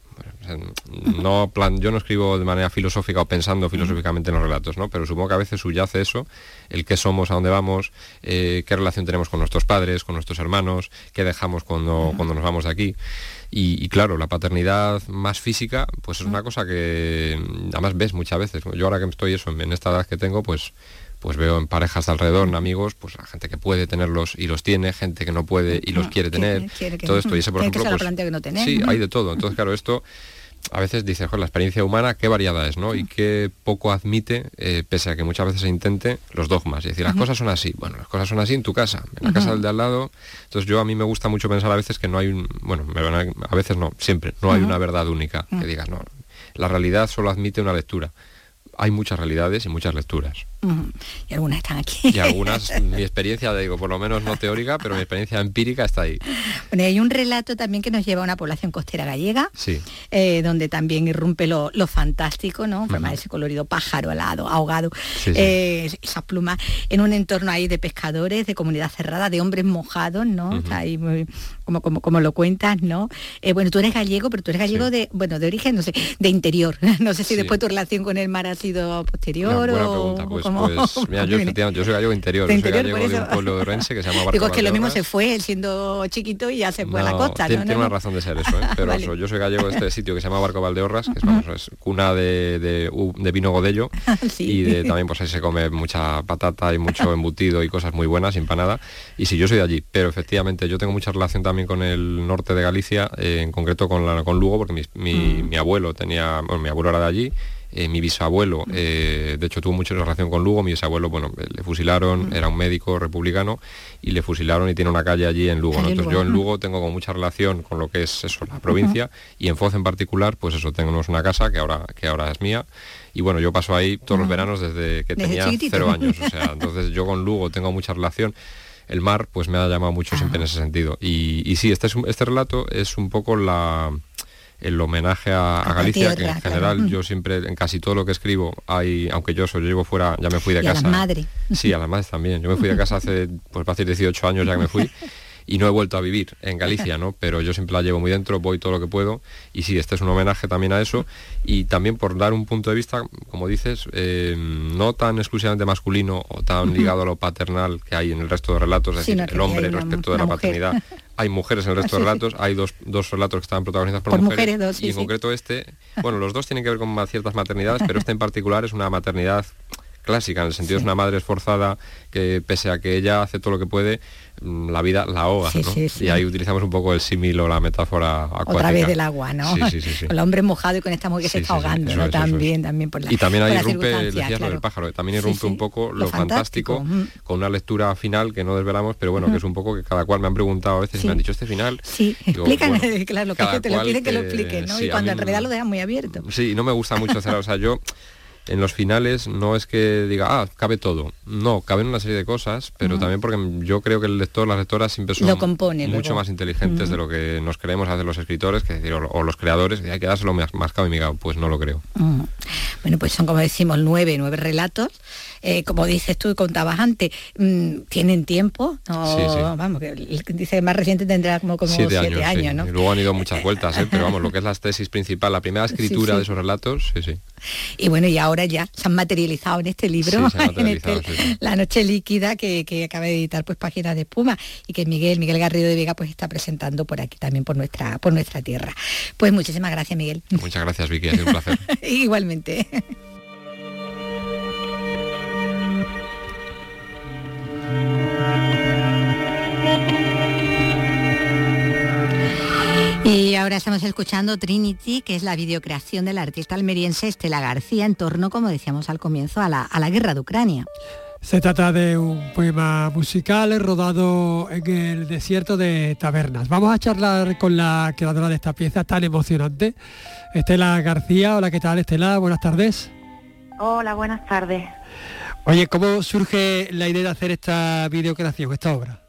yo no escribo de manera filosófica o pensando filosóficamente en los relatos, ¿no? Pero supongo que a veces subyace eso, el qué somos, a dónde vamos, qué relación tenemos con nuestros padres, con nuestros hermanos, qué dejamos cuando nos vamos de aquí. Y claro, la paternidad más física, pues es una cosa que además ves muchas veces. Yo ahora que estoy en esta edad que tengo, pues veo en parejas de alrededor, en amigos, pues la gente que puede tenerlos y los tiene, gente que no puede y los quiere tener, todo esto. Y ese, por ejemplo, pues, sí, hay de todo. Entonces, claro, esto a veces dice, la experiencia humana, qué variada es, ¿no? Y qué poco admite, pese a que muchas veces se intente, los dogmas. Y decir, las cosas son así. Bueno, las cosas son así en tu casa, en la casa del de al lado. Entonces a mí me gusta mucho pensar a veces que no hay a veces no, siempre, no hay una verdad única. Que digas, no, la realidad solo admite una lectura. Hay muchas realidades y muchas lecturas. Y algunas están aquí. Y algunas, mi experiencia, digo, por lo menos no teórica, pero mi experiencia empírica está ahí. Bueno, hay un relato también que nos lleva a una población costera gallega, donde también irrumpe lo fantástico, ¿no? En forma de ese colorido pájaro alado, ahogado, esas plumas, en un entorno ahí de pescadores, de comunidad cerrada, de hombres mojados, ¿no? Está ahí muy, como lo cuentas, ¿no? Bueno, tú eres gallego, pero tú eres gallego de origen, no sé, de interior. No sé si después tu relación con el mar ha sido sido posterior? Buena pregunta, pues mira, yo efectivamente, yo soy gallego interior, yo soy gallego de un pueblo de Orense que se llama Barco. Digo, es que lo mismo se fue, él siendo chiquito y ya se fue a la costa. Tiene una razón de ser eso, pero vale. Yo soy gallego de este sitio que se llama Barco Valdeorras, que es cuna de vino Godello, sí. Y también pues ahí se come mucha patata y mucho embutido y cosas muy buenas, empanada, y sí, yo soy de allí, pero efectivamente yo tengo mucha relación también con el norte de Galicia, en concreto con Lugo, porque mi abuelo mi abuelo era de allí. Mi bisabuelo, de hecho tuvo mucha relación con Lugo. Mi bisabuelo, le fusilaron, era un médico republicano y le fusilaron y tiene una calle allí en Lugo, ¿no? Entonces yo en Lugo tengo como mucha relación con lo que es eso, la provincia, y en Foz en particular, pues eso, tenemos una casa que ahora es mía, y bueno, yo paso ahí todos los veranos desde que tenía 0 años, o sea, entonces yo con Lugo tengo mucha relación. El mar pues me ha llamado mucho siempre en ese sentido, y sí, este relato es un poco el homenaje a Galicia, que en general yo siempre, en casi todo lo que escribo, aunque yo llevo fuera, ya me fui de casa. A las madres. Sí, a las madres también. Yo me fui de casa hace 18 años ya que me fui, y no he vuelto a vivir en Galicia, ¿no? Pero yo siempre la llevo muy dentro, voy todo lo que puedo, y sí, este es un homenaje también a eso, y también por dar un punto de vista, como dices, no tan exclusivamente masculino o tan ligado a lo paternal que hay en el resto de relatos, es decir, el hombre respecto de la paternidad. Hay mujeres en el resto de relatos, hay dos relatos que están protagonizados por mujeres, y en concreto los dos tienen que ver con ciertas maternidades, pero este en particular es una maternidad clásica, en el sentido es una madre esforzada que pese a que ella hace todo lo que puede, la vida la ahoga, ¿no? Y ahí utilizamos un poco el símil o la metáfora acuática. Otra vez del agua, ¿no? Sí. Con el hombre mojado y con esta mujer que se está ahogando, ¿no? También por la. Y también ahí irrumpe, decías, lo del pájaro, también irrumpe un poco lo fantástico, con una lectura final que no desvelamos, pero bueno, que es un poco que cada cual me han preguntado a veces y me han dicho este final. Sí, explican, claro, lo que te lo piden que lo expliquen, ¿no? Y cuando en realidad lo dejan muy abierto. Sí, no me gusta mucho hacer, o sea, yo en los finales no es que diga, cabe todo. No, caben una serie de cosas, pero también porque yo creo que el lector, las lectoras siempre son mucho más inteligentes de lo que nos creemos hacer los escritores, que decir, o los creadores, que hay que dárselo más cabo y migado. Pues no lo creo. Bueno, pues son, como decimos, 9 relatos. Como dices tú y contabas antes, tienen tiempo. Sí. Vamos, que dice que más reciente tendrá como 7 años, ¿no? Y luego han ido muchas vueltas, pero vamos, lo que es la tesis principal, la primera escritura de esos relatos, sí. Y bueno, y ahora ya se han materializado en este libro, La Noche Líquida, que acaba de editar pues Páginas de Espuma, y que Miguel Garrido de Vega pues está presentando por aquí también por nuestra tierra. Pues muchísimas gracias, Miguel. Muchas gracias, Vicky, ha sido un placer. Igualmente. Y ahora estamos escuchando Trinity, que es la videocreación del artista almeriense Estela García en torno, como decíamos al comienzo, a la guerra de Ucrania. Se trata de un poema musical rodado en el desierto de Tabernas. Vamos a charlar con la creadora de esta pieza tan emocionante, Estela García. Hola, ¿qué tal, Estela? Buenas tardes. Hola, buenas tardes. Oye, ¿cómo surge la idea de hacer esta videocreación, esta obra?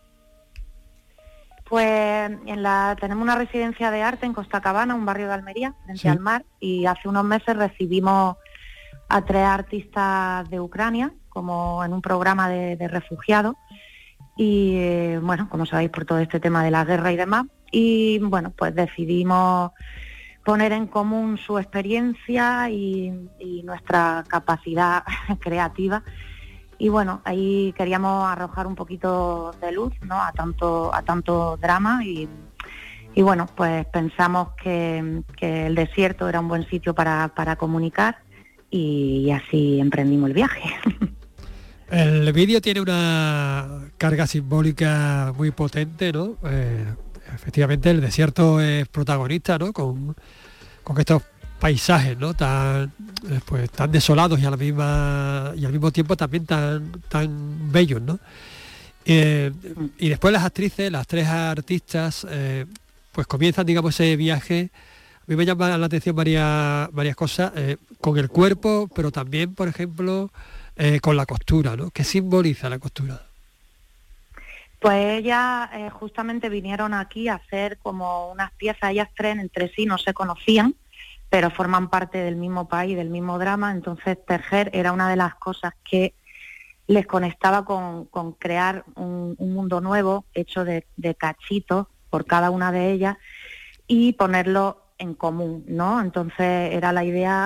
Pues tenemos una residencia de arte en Costa Cabana, un barrio de Almería, frente al mar, y hace unos meses recibimos a 3 artistas de Ucrania, como en un programa de refugiados, y bueno, como sabéis, por todo este tema de la guerra y demás, y bueno, pues decidimos poner en común su experiencia y nuestra capacidad creativa. Y bueno, ahí queríamos arrojar un poquito de luz, ¿no?, a tanto drama y bueno, pues pensamos que el desierto era un buen sitio para comunicar y así emprendimos el viaje. El vídeo tiene una carga simbólica muy potente, ¿no? Efectivamente el desierto es protagonista, ¿no? Con estos paisajes, ¿no?, tan desolados y al mismo tiempo también tan bellos, ¿no? Y después las actrices, las 3 artistas, pues comienzan, digamos, ese viaje. A mí me llama la atención varias cosas, con el cuerpo, pero también, por ejemplo, con la costura, ¿no? ¿Qué simboliza la costura? Pues ellas justamente vinieron aquí a hacer como unas piezas. Ellas 3 entre sí no se conocían, pero forman parte del mismo país, del mismo drama. Entonces tejer era una de las cosas que les conectaba con crear un mundo nuevo, hecho de cachitos por cada una de ellas, y ponerlo en común, ¿no? Entonces era la idea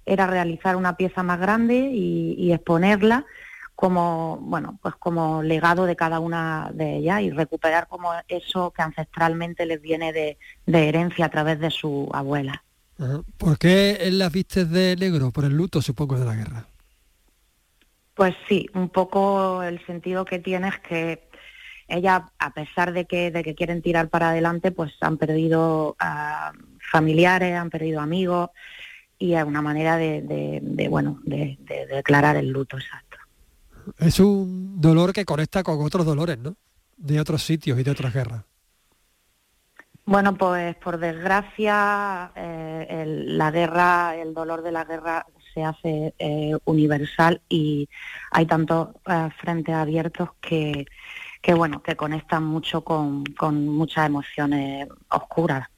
era realizar una pieza más grande y exponerla como, bueno, pues como legado de cada una de ellas y recuperar como eso que ancestralmente les viene de herencia a través de su abuela. ¿Por qué las vistes de negro? Por el luto, supongo, de la guerra. Pues sí, un poco el sentido que tiene es que ellas, a pesar de que quieren tirar para adelante, pues han perdido familiares, han perdido amigos, y es una manera de declarar el luto, exacto. Es un dolor que conecta con otros dolores, ¿no? De otros sitios y de otras guerras. Bueno, pues por desgracia la guerra, el dolor de la guerra se hace universal y hay tantos frentes abiertos que conectan mucho con muchas emociones oscuras.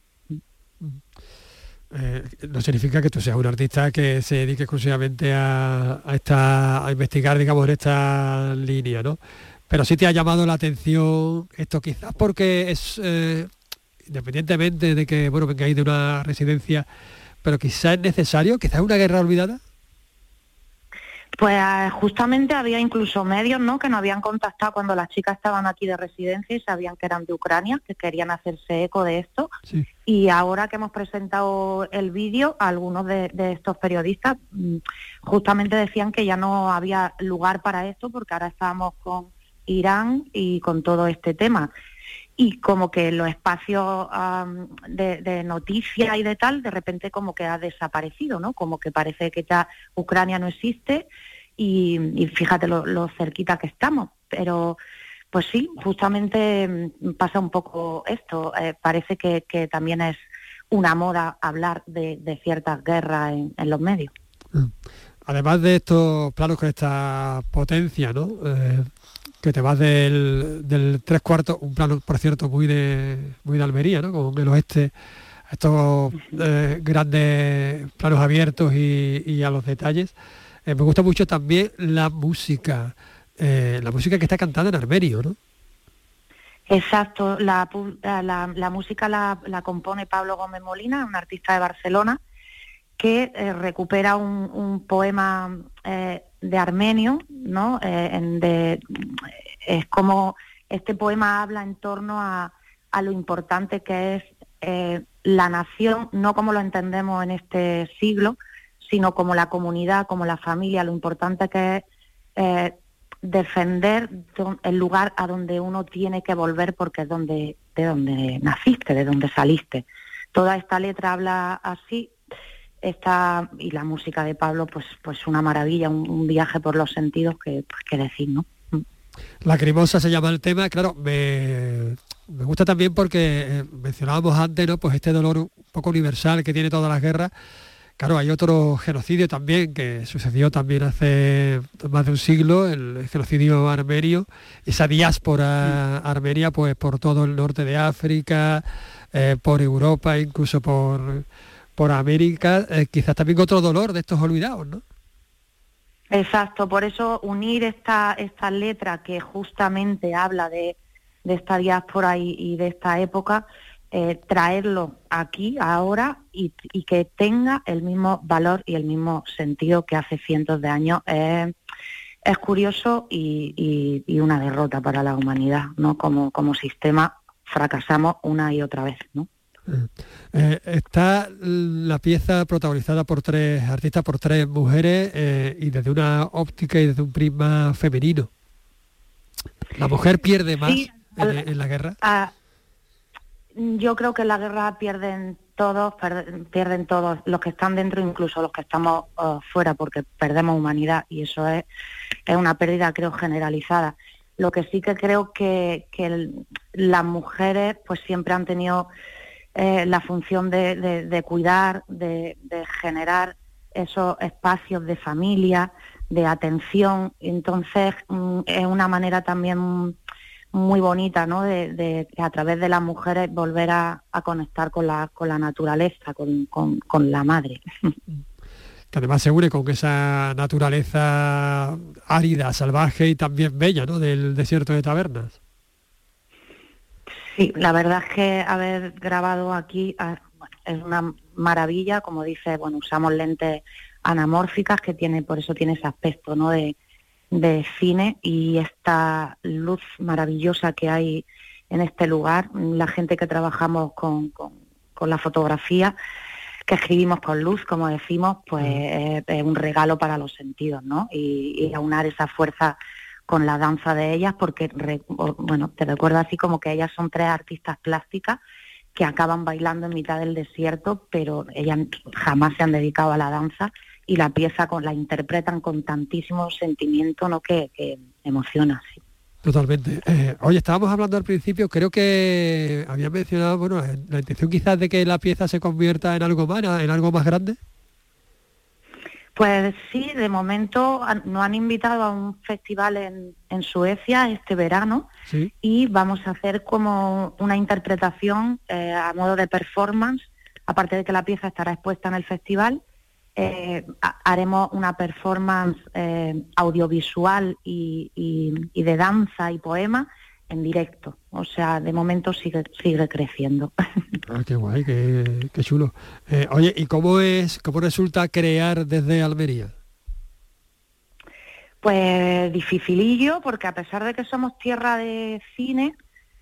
No significa que tú seas un artista que se dedique exclusivamente a investigar, digamos, en esta línea, ¿no? Pero sí te ha llamado la atención esto, quizás porque es, independientemente de que, bueno, vengáis de una residencia, pero quizás es necesario, quizás una guerra olvidada. Pues justamente había incluso medios, ¿no?, que nos habían contactado cuando las chicas estaban aquí de residencia y sabían que eran de Ucrania, que querían hacerse eco de esto. Sí. Y ahora que hemos presentado el vídeo, algunos de estos periodistas justamente decían que ya no había lugar para esto porque ahora estábamos con Irán y con todo este tema. Y como que los espacios de noticias y de tal, de repente como que ha desaparecido, ¿no? Como que parece que ya Ucrania no existe y fíjate lo cerquita que estamos. Pero pues sí, justamente pasa un poco esto. Parece que también es una moda hablar de ciertas guerras en los medios. Además de estos planos con esta potencia, ¿no? Que te vas del 3/4, un plano, por cierto, muy de Almería, ¿no? Con el oeste, estos grandes planos abiertos y a los detalles. Me gusta mucho también la música que está cantada en armenio, ¿no? Exacto, la música la compone Pablo Gómez Molina, un artista de Barcelona, que recupera un poema de armenio, ¿no? Es como este poema habla en torno a lo importante que es la nación, no como lo entendemos en este siglo, sino como la comunidad, como la familia, lo importante que es defender el lugar a donde uno tiene que volver porque es de donde naciste, de donde saliste. Toda esta letra habla así. Y la música de Pablo, pues una maravilla, un viaje por los sentidos que decir, ¿no? Lacrimosa se llama el tema, claro, me gusta también porque mencionábamos antes, ¿no? Pues este dolor un poco universal que tiene todas las guerras. Claro, hay otro genocidio también que sucedió también hace más de un siglo, el genocidio armenio, esa diáspora armenia, pues por todo el norte de África, por Europa, incluso por América, quizás también otro dolor de estos olvidados, ¿no? Exacto, por eso unir esta letra que justamente habla de esta diáspora y de esta época, traerlo aquí, ahora, y que tenga el mismo valor y el mismo sentido que hace cientos de años, es curioso y una derrota para la humanidad, ¿no? Como sistema fracasamos una y otra vez, ¿no? Está la pieza protagonizada por 3 artistas, por 3 mujeres, y desde una óptica y desde un prisma femenino. ¿La mujer pierde más en la guerra? Yo creo que en la guerra pierden todos los que están dentro, incluso los que estamos fuera, porque perdemos humanidad y eso es una pérdida, creo, generalizada. Lo que sí que creo que las mujeres pues siempre han tenido la función de cuidar, de generar esos espacios de familia, de atención. Entonces es una manera también muy bonita, ¿no? de a través de las mujeres volver a conectar con la naturaleza, con la madre. Que además se une con esa naturaleza árida, salvaje y también bella, ¿no? Del desierto de Tabernas. Sí, la verdad es que haber grabado aquí es una maravilla, como dice, usamos lentes anamórficas, que por eso tiene ese aspecto, ¿no?, de cine, y esta luz maravillosa que hay en este lugar. La gente que trabajamos con la fotografía, que escribimos con luz, como decimos, pues es un regalo para los sentidos, ¿no? Y aunar esa fuerza con la danza de ellas, porque, te recuerdo así como que ellas son 3 artistas plásticas que acaban bailando en mitad del desierto, pero ellas jamás se han dedicado a la danza, y la pieza la interpretan con tantísimo sentimiento, ¿no?, que emociona, sí. Totalmente. Oye, estábamos hablando al principio, creo que había mencionado, la intención quizás de que la pieza se convierta en algo más grande. Pues sí, de momento nos han invitado a un festival en Suecia este verano, ¿sí?, y vamos a hacer como una interpretación a modo de performance. Aparte de que la pieza estará expuesta en el festival, haremos una performance audiovisual y de danza y poema en directo. O sea, de momento sigue creciendo. Ah, qué guay, qué chulo. Oye, ¿y cómo resulta crear desde Almería? Pues dificilillo, porque a pesar de que somos tierra de cine,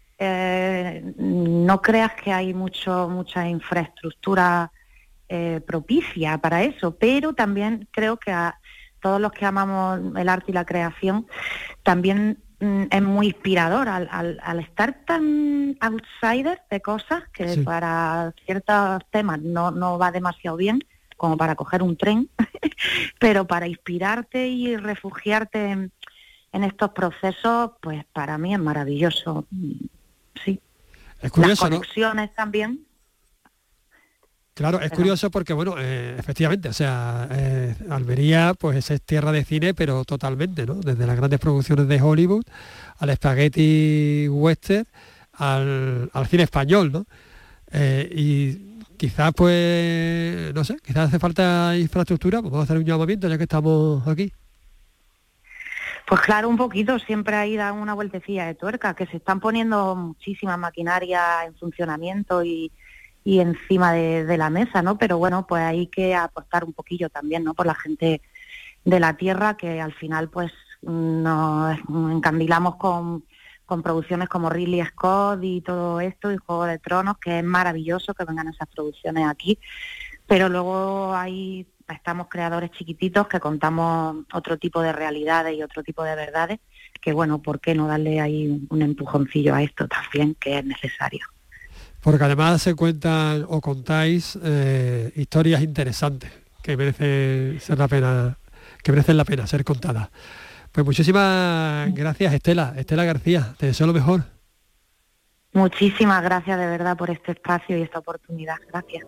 no creas que hay mucha infraestructura propicia para eso, pero también creo que a todos los que amamos el arte y la creación también es muy inspirador al estar tan outsider de cosas que sí, para ciertos temas no va demasiado bien, como para coger un tren, pero para inspirarte y refugiarte en estos procesos, pues para mí es maravilloso. Sí. Es curioso, las conexiones, ¿no?, también. Claro, es curioso porque, efectivamente, o sea, Almería pues es tierra de cine, pero totalmente, ¿no? Desde las grandes producciones de Hollywood, al spaghetti western, al cine español, ¿no? Y quizás, pues, no sé, quizás hace falta infraestructura, pues vamos a hacer un llamamiento ya que estamos aquí. Pues claro, un poquito, siempre ahí da una vueltecilla de tuerca, que se están poniendo muchísimas maquinarias en funcionamiento y encima de la mesa, ¿no? Pero bueno, pues hay que apostar un poquillo también, ¿no?, por la gente de la tierra, que al final pues nos encandilamos con producciones como Ridley Scott y todo esto, y Juego de Tronos, que es maravilloso que vengan esas producciones aquí, pero luego estamos creadores chiquititos que contamos otro tipo de realidades y otro tipo de verdades, que bueno, ¿por qué no darle ahí un empujoncillo a esto también, que es necesario? Porque además se cuentan o contáis historias interesantes que merecen la pena ser contadas. Pues muchísimas gracias, Estela García, te deseo lo mejor. Muchísimas gracias de verdad por este espacio y esta oportunidad. Gracias.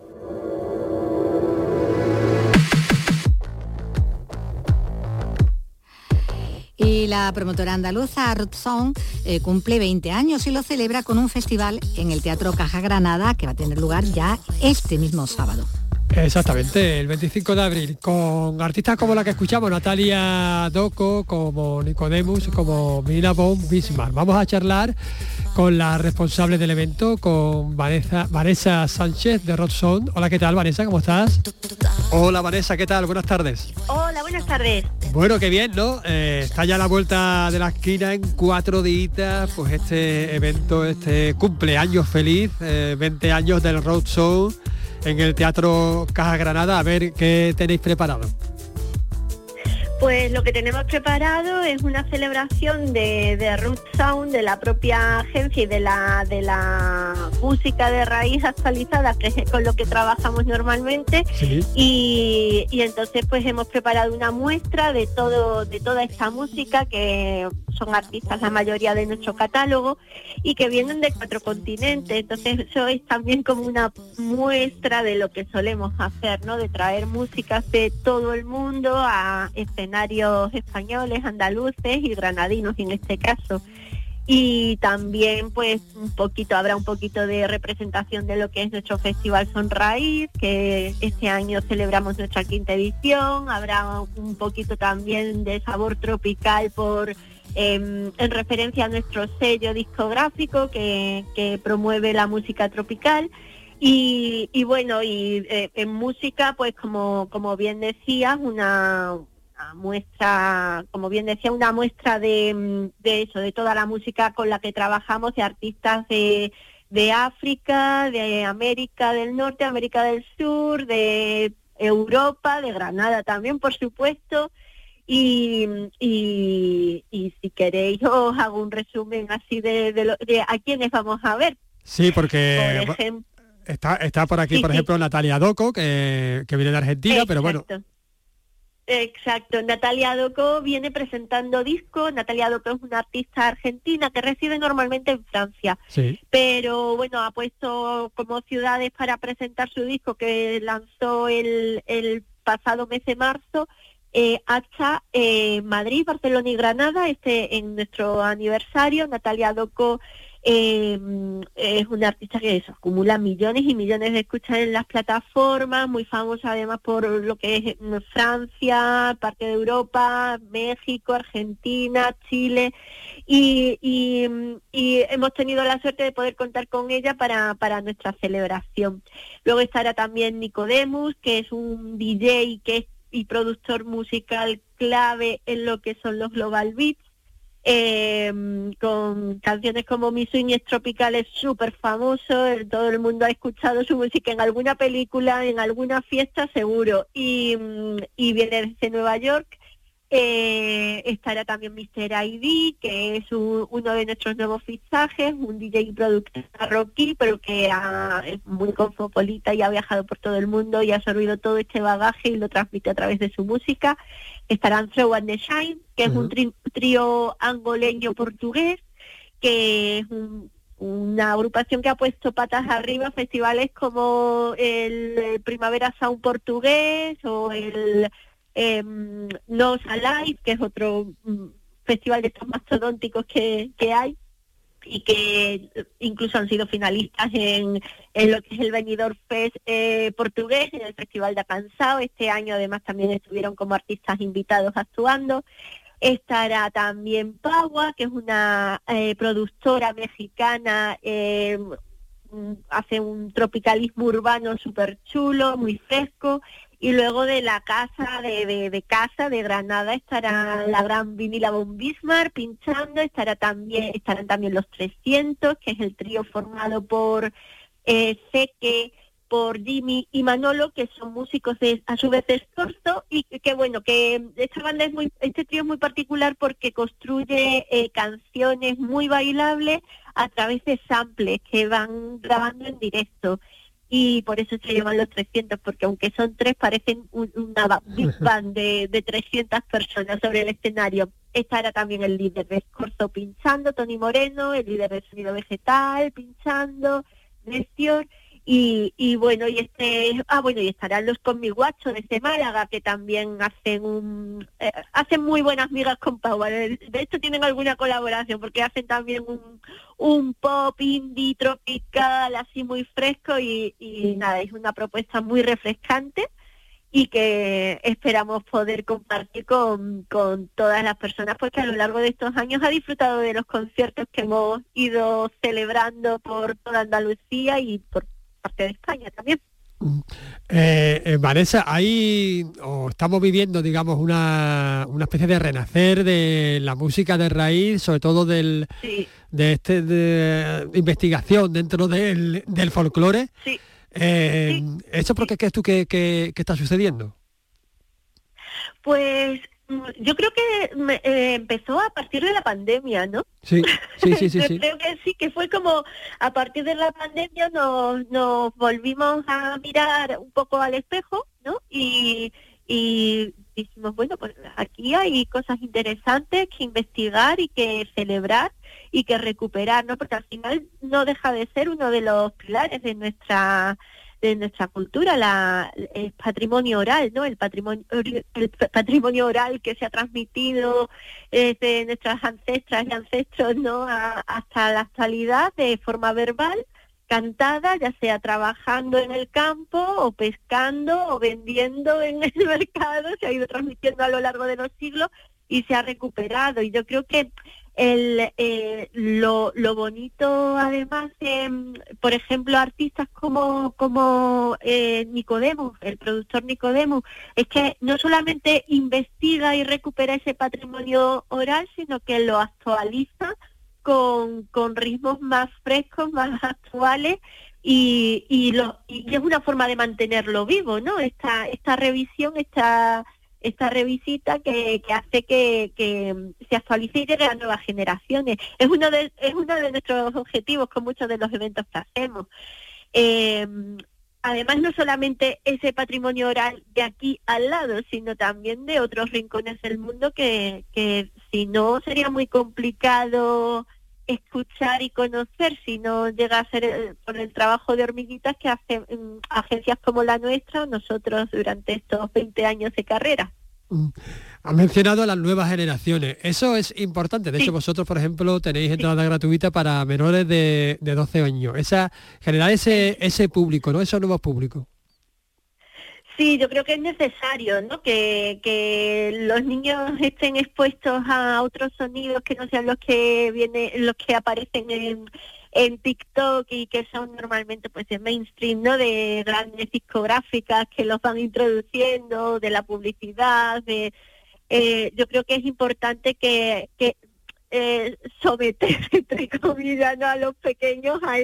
Y la promotora andaluza Root Sound cumple 20 años y lo celebra con un festival en el Teatro Caja Granada, que va a tener lugar ya este mismo sábado. Exactamente, el 25 de abril, con artistas como la que escuchamos, Natalia Doco, como Nicodemus, como Mina von Bismarck. Vamos a charlar con la responsable del evento, con Vanessa Sánchez de Root Sound. Hola, ¿qué tal, Vanessa? ¿Cómo estás? Hola, Vanessa, ¿qué tal? Buenas tardes. Hola, buenas tardes. Bueno, qué bien, ¿no? Está ya a la vuelta de la esquina, en 4 días, pues este evento, este cumpleaños feliz, 20 años del Root Sound en el Teatro Caja Granada. A ver, ¿qué tenéis preparado? Pues lo que tenemos preparado es una celebración de Root Sound, de la propia agencia y de la música de raíz actualizada, que es con lo que trabajamos normalmente. Sí. Y entonces pues hemos preparado una muestra de toda esta música, que son artistas la mayoría de nuestro catálogo y que vienen de 4 continentes. Entonces eso es también como una muestra de lo que solemos hacer, ¿no?, de traer músicas de todo el mundo a escenarios españoles, andaluces y granadinos en este caso. Y también pues habrá un poquito de representación de lo que es nuestro Festival Son Raíz, que este año celebramos nuestra 5ª edición. Habrá un poquito también de sabor tropical en referencia a nuestro sello discográfico que promueve la música tropical. Y bueno, en música, pues como bien decías, una muestra, como bien decía, una muestra de eso, de toda la música con la que trabajamos, de artistas de África, de América del Norte, América del Sur, de Europa, de Granada también, por supuesto. Y si queréis os hago un resumen así de a quiénes vamos a ver. Sí, porque por ejemplo, está por aquí, por ejemplo, Natalia Doco, que viene de Argentina, exacto, pero bueno. Exacto, Natalia Doco viene presentando disco. Natalia Doco es una artista argentina que reside normalmente en Francia, sí, pero bueno, ha puesto como ciudades para presentar su disco que lanzó el pasado mes de marzo, hasta Madrid, Barcelona y Granada, en nuestro aniversario. Natalia Doco es una artista que acumula millones y millones de escuchas en las plataformas, muy famosa además por lo que es Francia, parte de Europa, México, Argentina, Chile, y hemos tenido la suerte de poder contar con ella para nuestra celebración. Luego estará también Nicodemus, que es un DJ y productor musical clave en lo que son los Global Beats, con canciones como Mi Swing es Tropical, es súper famoso, todo el mundo ha escuchado su música en alguna película, en alguna fiesta seguro, y viene desde Nueva York. Estará también Mr. ID, que es uno de nuestros nuevos fichajes, un DJ y productor marroquí, pero que es muy cosmopolita y ha viajado por todo el mundo y ha absorbido todo este bagaje y lo transmite a través de su música. Estarán Throw and the Shine, que es un trío angoleño portugués, que es una agrupación que ha puesto patas arriba festivales como el Primavera Sound portugués o el Nos Alive, que es otro festival de estos mastodónticos que hay, y que incluso han sido finalistas en lo que es el Benidorm Fest portugués, en el Festival de Acansao. Este año además también estuvieron como artistas invitados actuando. Estará también Paua, que es una productora mexicana, hace un tropicalismo urbano súper chulo, muy fresco. Y luego de la casa de Granada estará la gran Vinila von Bismarck pinchando. Estarán también los 300, que es el trío formado por Seque, por Jimmy y Manolo, que son músicos a su vez de escorzo, y que bueno, que este trío es muy particular porque construye canciones muy bailables a través de samples que van grabando en directo. Y por eso se llaman los 300, porque aunque son tres, parecen una big band de 300 personas sobre el escenario. Estará también el líder de escorzo pinchando, Tony Moreno, el líder de sonido vegetal pinchando, Nestior, y estarán los Conmiguachos desde Málaga, que también hacen muy buenas migas con Power. De hecho tienen alguna colaboración, porque hacen también un pop indie tropical así muy fresco, y nada, es una propuesta muy refrescante y que esperamos poder compartir con todas las personas, porque a lo largo de estos años ha disfrutado de los conciertos que hemos ido celebrando por toda Andalucía y por parte de España también. Vanessa, estamos viviendo, digamos, una especie de renacer de la música de raíz, sobre todo de investigación dentro del folclore. Sí. ¿Eso por qué crees tú que está sucediendo? Pues yo creo que empezó a partir de la pandemia, ¿no? Sí. Creo que sí, que fue como a partir de la pandemia nos volvimos a mirar un poco al espejo, ¿no? Y dijimos, bueno, pues aquí hay cosas interesantes que investigar y que celebrar y que recuperar, ¿no? Porque al final no deja de ser uno de los pilares de nuestra cultura, el patrimonio oral, ¿no? El patrimonio oral que se ha transmitido desde nuestras ancestras y ancestros, ¿no? Hasta la actualidad, de forma verbal, cantada, ya sea trabajando en el campo o pescando o vendiendo en el mercado, se ha ido transmitiendo a lo largo de los siglos, se ha recuperado. Y yo creo que lo bonito, además, por ejemplo, artistas como Nicodemo, el productor Nicodemo, es que no solamente investiga y recupera ese patrimonio oral, sino que lo actualiza con ritmos más frescos, más actuales, y es una forma de mantenerlo vivo, ¿no? Esta revisión, esta revisita que hace que se actualice y llegue a nuevas generaciones. Es uno de nuestros objetivos con muchos de los eventos que hacemos. Además, no solamente ese patrimonio oral de aquí al lado, sino también de otros rincones del mundo que si no sería muy complicado escuchar y conocer, si no llega a ser por el trabajo de hormiguitas que hacen agencias como la nuestra, nosotros durante estos 20 años de carrera. Han mencionado a las nuevas generaciones, eso es importante. De hecho, vosotros, por ejemplo, tenéis entrada gratuita para menores de 12 años. Generar ese público, ¿no? Esos nuevos públicos. Sí, yo creo que es necesario, ¿no? Que los niños estén expuestos a otros sonidos que no sean los que aparecen en TikTok y que son normalmente pues de mainstream, ¿no? De grandes discográficas que los van introduciendo, de la publicidad, yo creo que es importante que someter, entre comillas, ¿no? A los pequeños a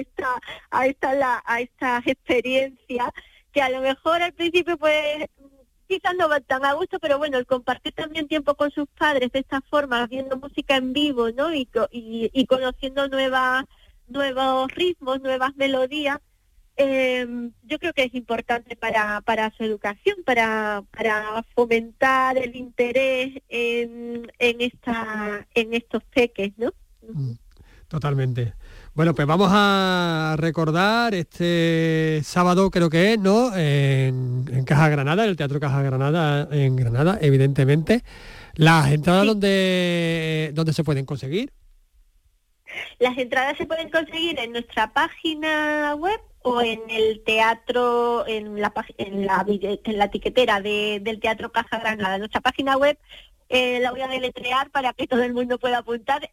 estas experiencias que a lo mejor al principio pues quizás no van tan a gusto, pero bueno, el compartir también tiempo con sus padres de esta forma, viendo música en vivo, ¿no? Y conociendo nuevos ritmos, nuevas melodías, yo creo que es importante para su educación, para fomentar el interés en estos peques, ¿no? Totalmente. Bueno, pues vamos a recordar este sábado, creo que es, ¿no? En Caja Granada, en el Teatro Caja Granada, en Granada, evidentemente. Las entradas, sí. ¿Dónde se pueden conseguir? Las entradas se pueden conseguir en nuestra página web o en el teatro, en la etiquetera del Teatro Caja Granada. Nuestra página web la voy a deletrear para que todo el mundo pueda apuntar: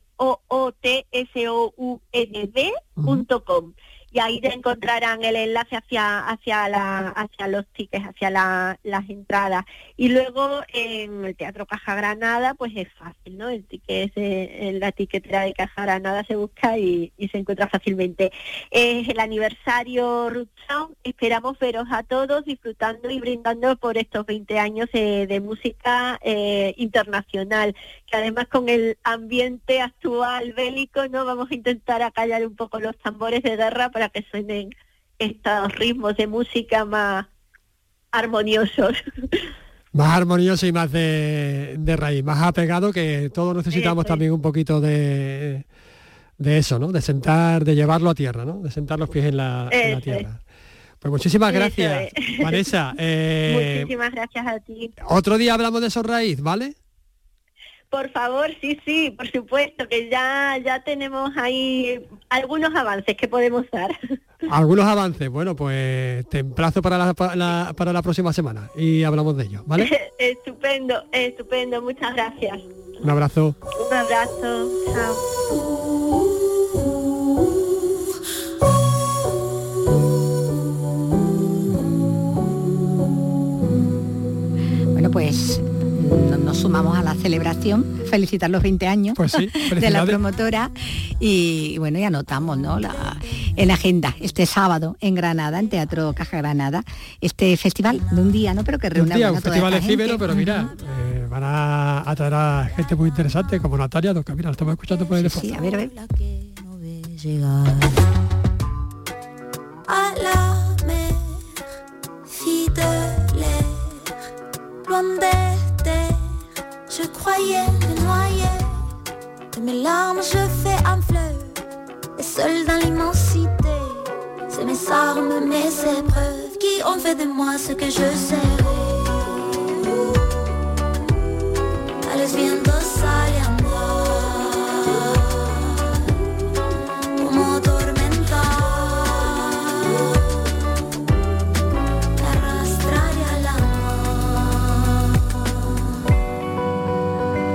rootsound.com. Y ahí ya encontrarán el enlace hacia los tickets, hacia las entradas. Y luego en el Teatro Caja Granada, pues es fácil, ¿no? El ticket en la etiquetera de Caja Granada se busca y se encuentra fácilmente. Es el aniversario Roots Sound. Esperamos veros a todos disfrutando y brindando por estos 20 años de música internacional, que además con el ambiente actual bélico, ¿no? Vamos a intentar acallar un poco los tambores de guerra para que suenen estos ritmos de música más armoniosos. Más armonioso y más de raíz, más apegado, que todos necesitamos también un poquito de eso, ¿no? De llevarlo a tierra, ¿no? De sentar los pies en la tierra. Pues muchísimas gracias, Vanessa. Muchísimas gracias a ti. Otro día hablamos de Son Raíz, ¿vale? Por favor, sí, por supuesto, que ya tenemos ahí algunos avances que podemos dar. Algunos avances, bueno, pues te emplazo para la próxima semana y hablamos de ello, ¿vale? Estupendo, muchas gracias. Un abrazo. Un abrazo, chao. Bueno, pues nos sumamos a la celebración, felicitar los 20 años, pues sí, de la promotora y bueno, y anotamos, ¿no? En la agenda este sábado en Granada, en Teatro Caja Granada, este festival de un día, ¿no? Pero que reúne un festival efímero, pero mira, van a traer a gente muy interesante como Natalia, que mira, lo estamos escuchando por el teléfono. Sí, a ver. A la mer, fidèle, loin des terres, je croyais me noyer. De mes larmes je fais un fleuve, et seul dans l'immensité, c'est mes armes, mes épreuves qui ont fait de moi ce que je serai. A los vientos saliendo como tormenta, me arrastraré al amor.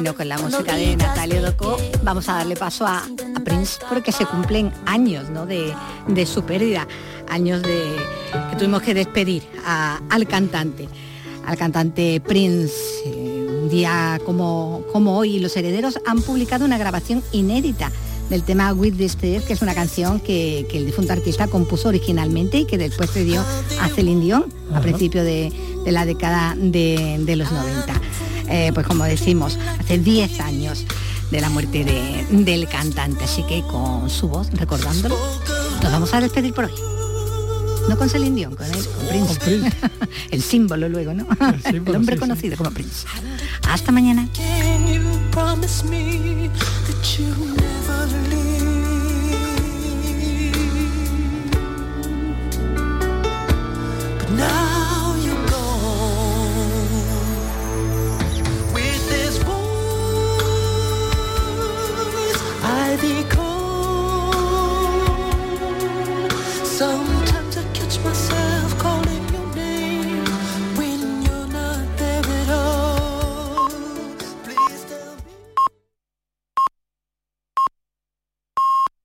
Bueno, con la música de Natalia Docó vamos a darle paso a Prince, porque se cumplen años, ¿no?, de su pérdida, años que tuvimos que despedir al cantante Prince. Un día como hoy, los Herederos han publicado una grabación inédita del tema With This Tears, que es una canción que el difunto artista compuso originalmente y que después se dio a Celine Dion a principios de la década de los 90. Pues como decimos, hace 10 años de la muerte del cantante, así que con su voz, recordándolo, nos vamos a despedir por hoy. No con Celine Dion, con Prince. El símbolo luego, ¿no? El hombre conocido como Prince. Hasta mañana. Now you're gone with this voice I recall some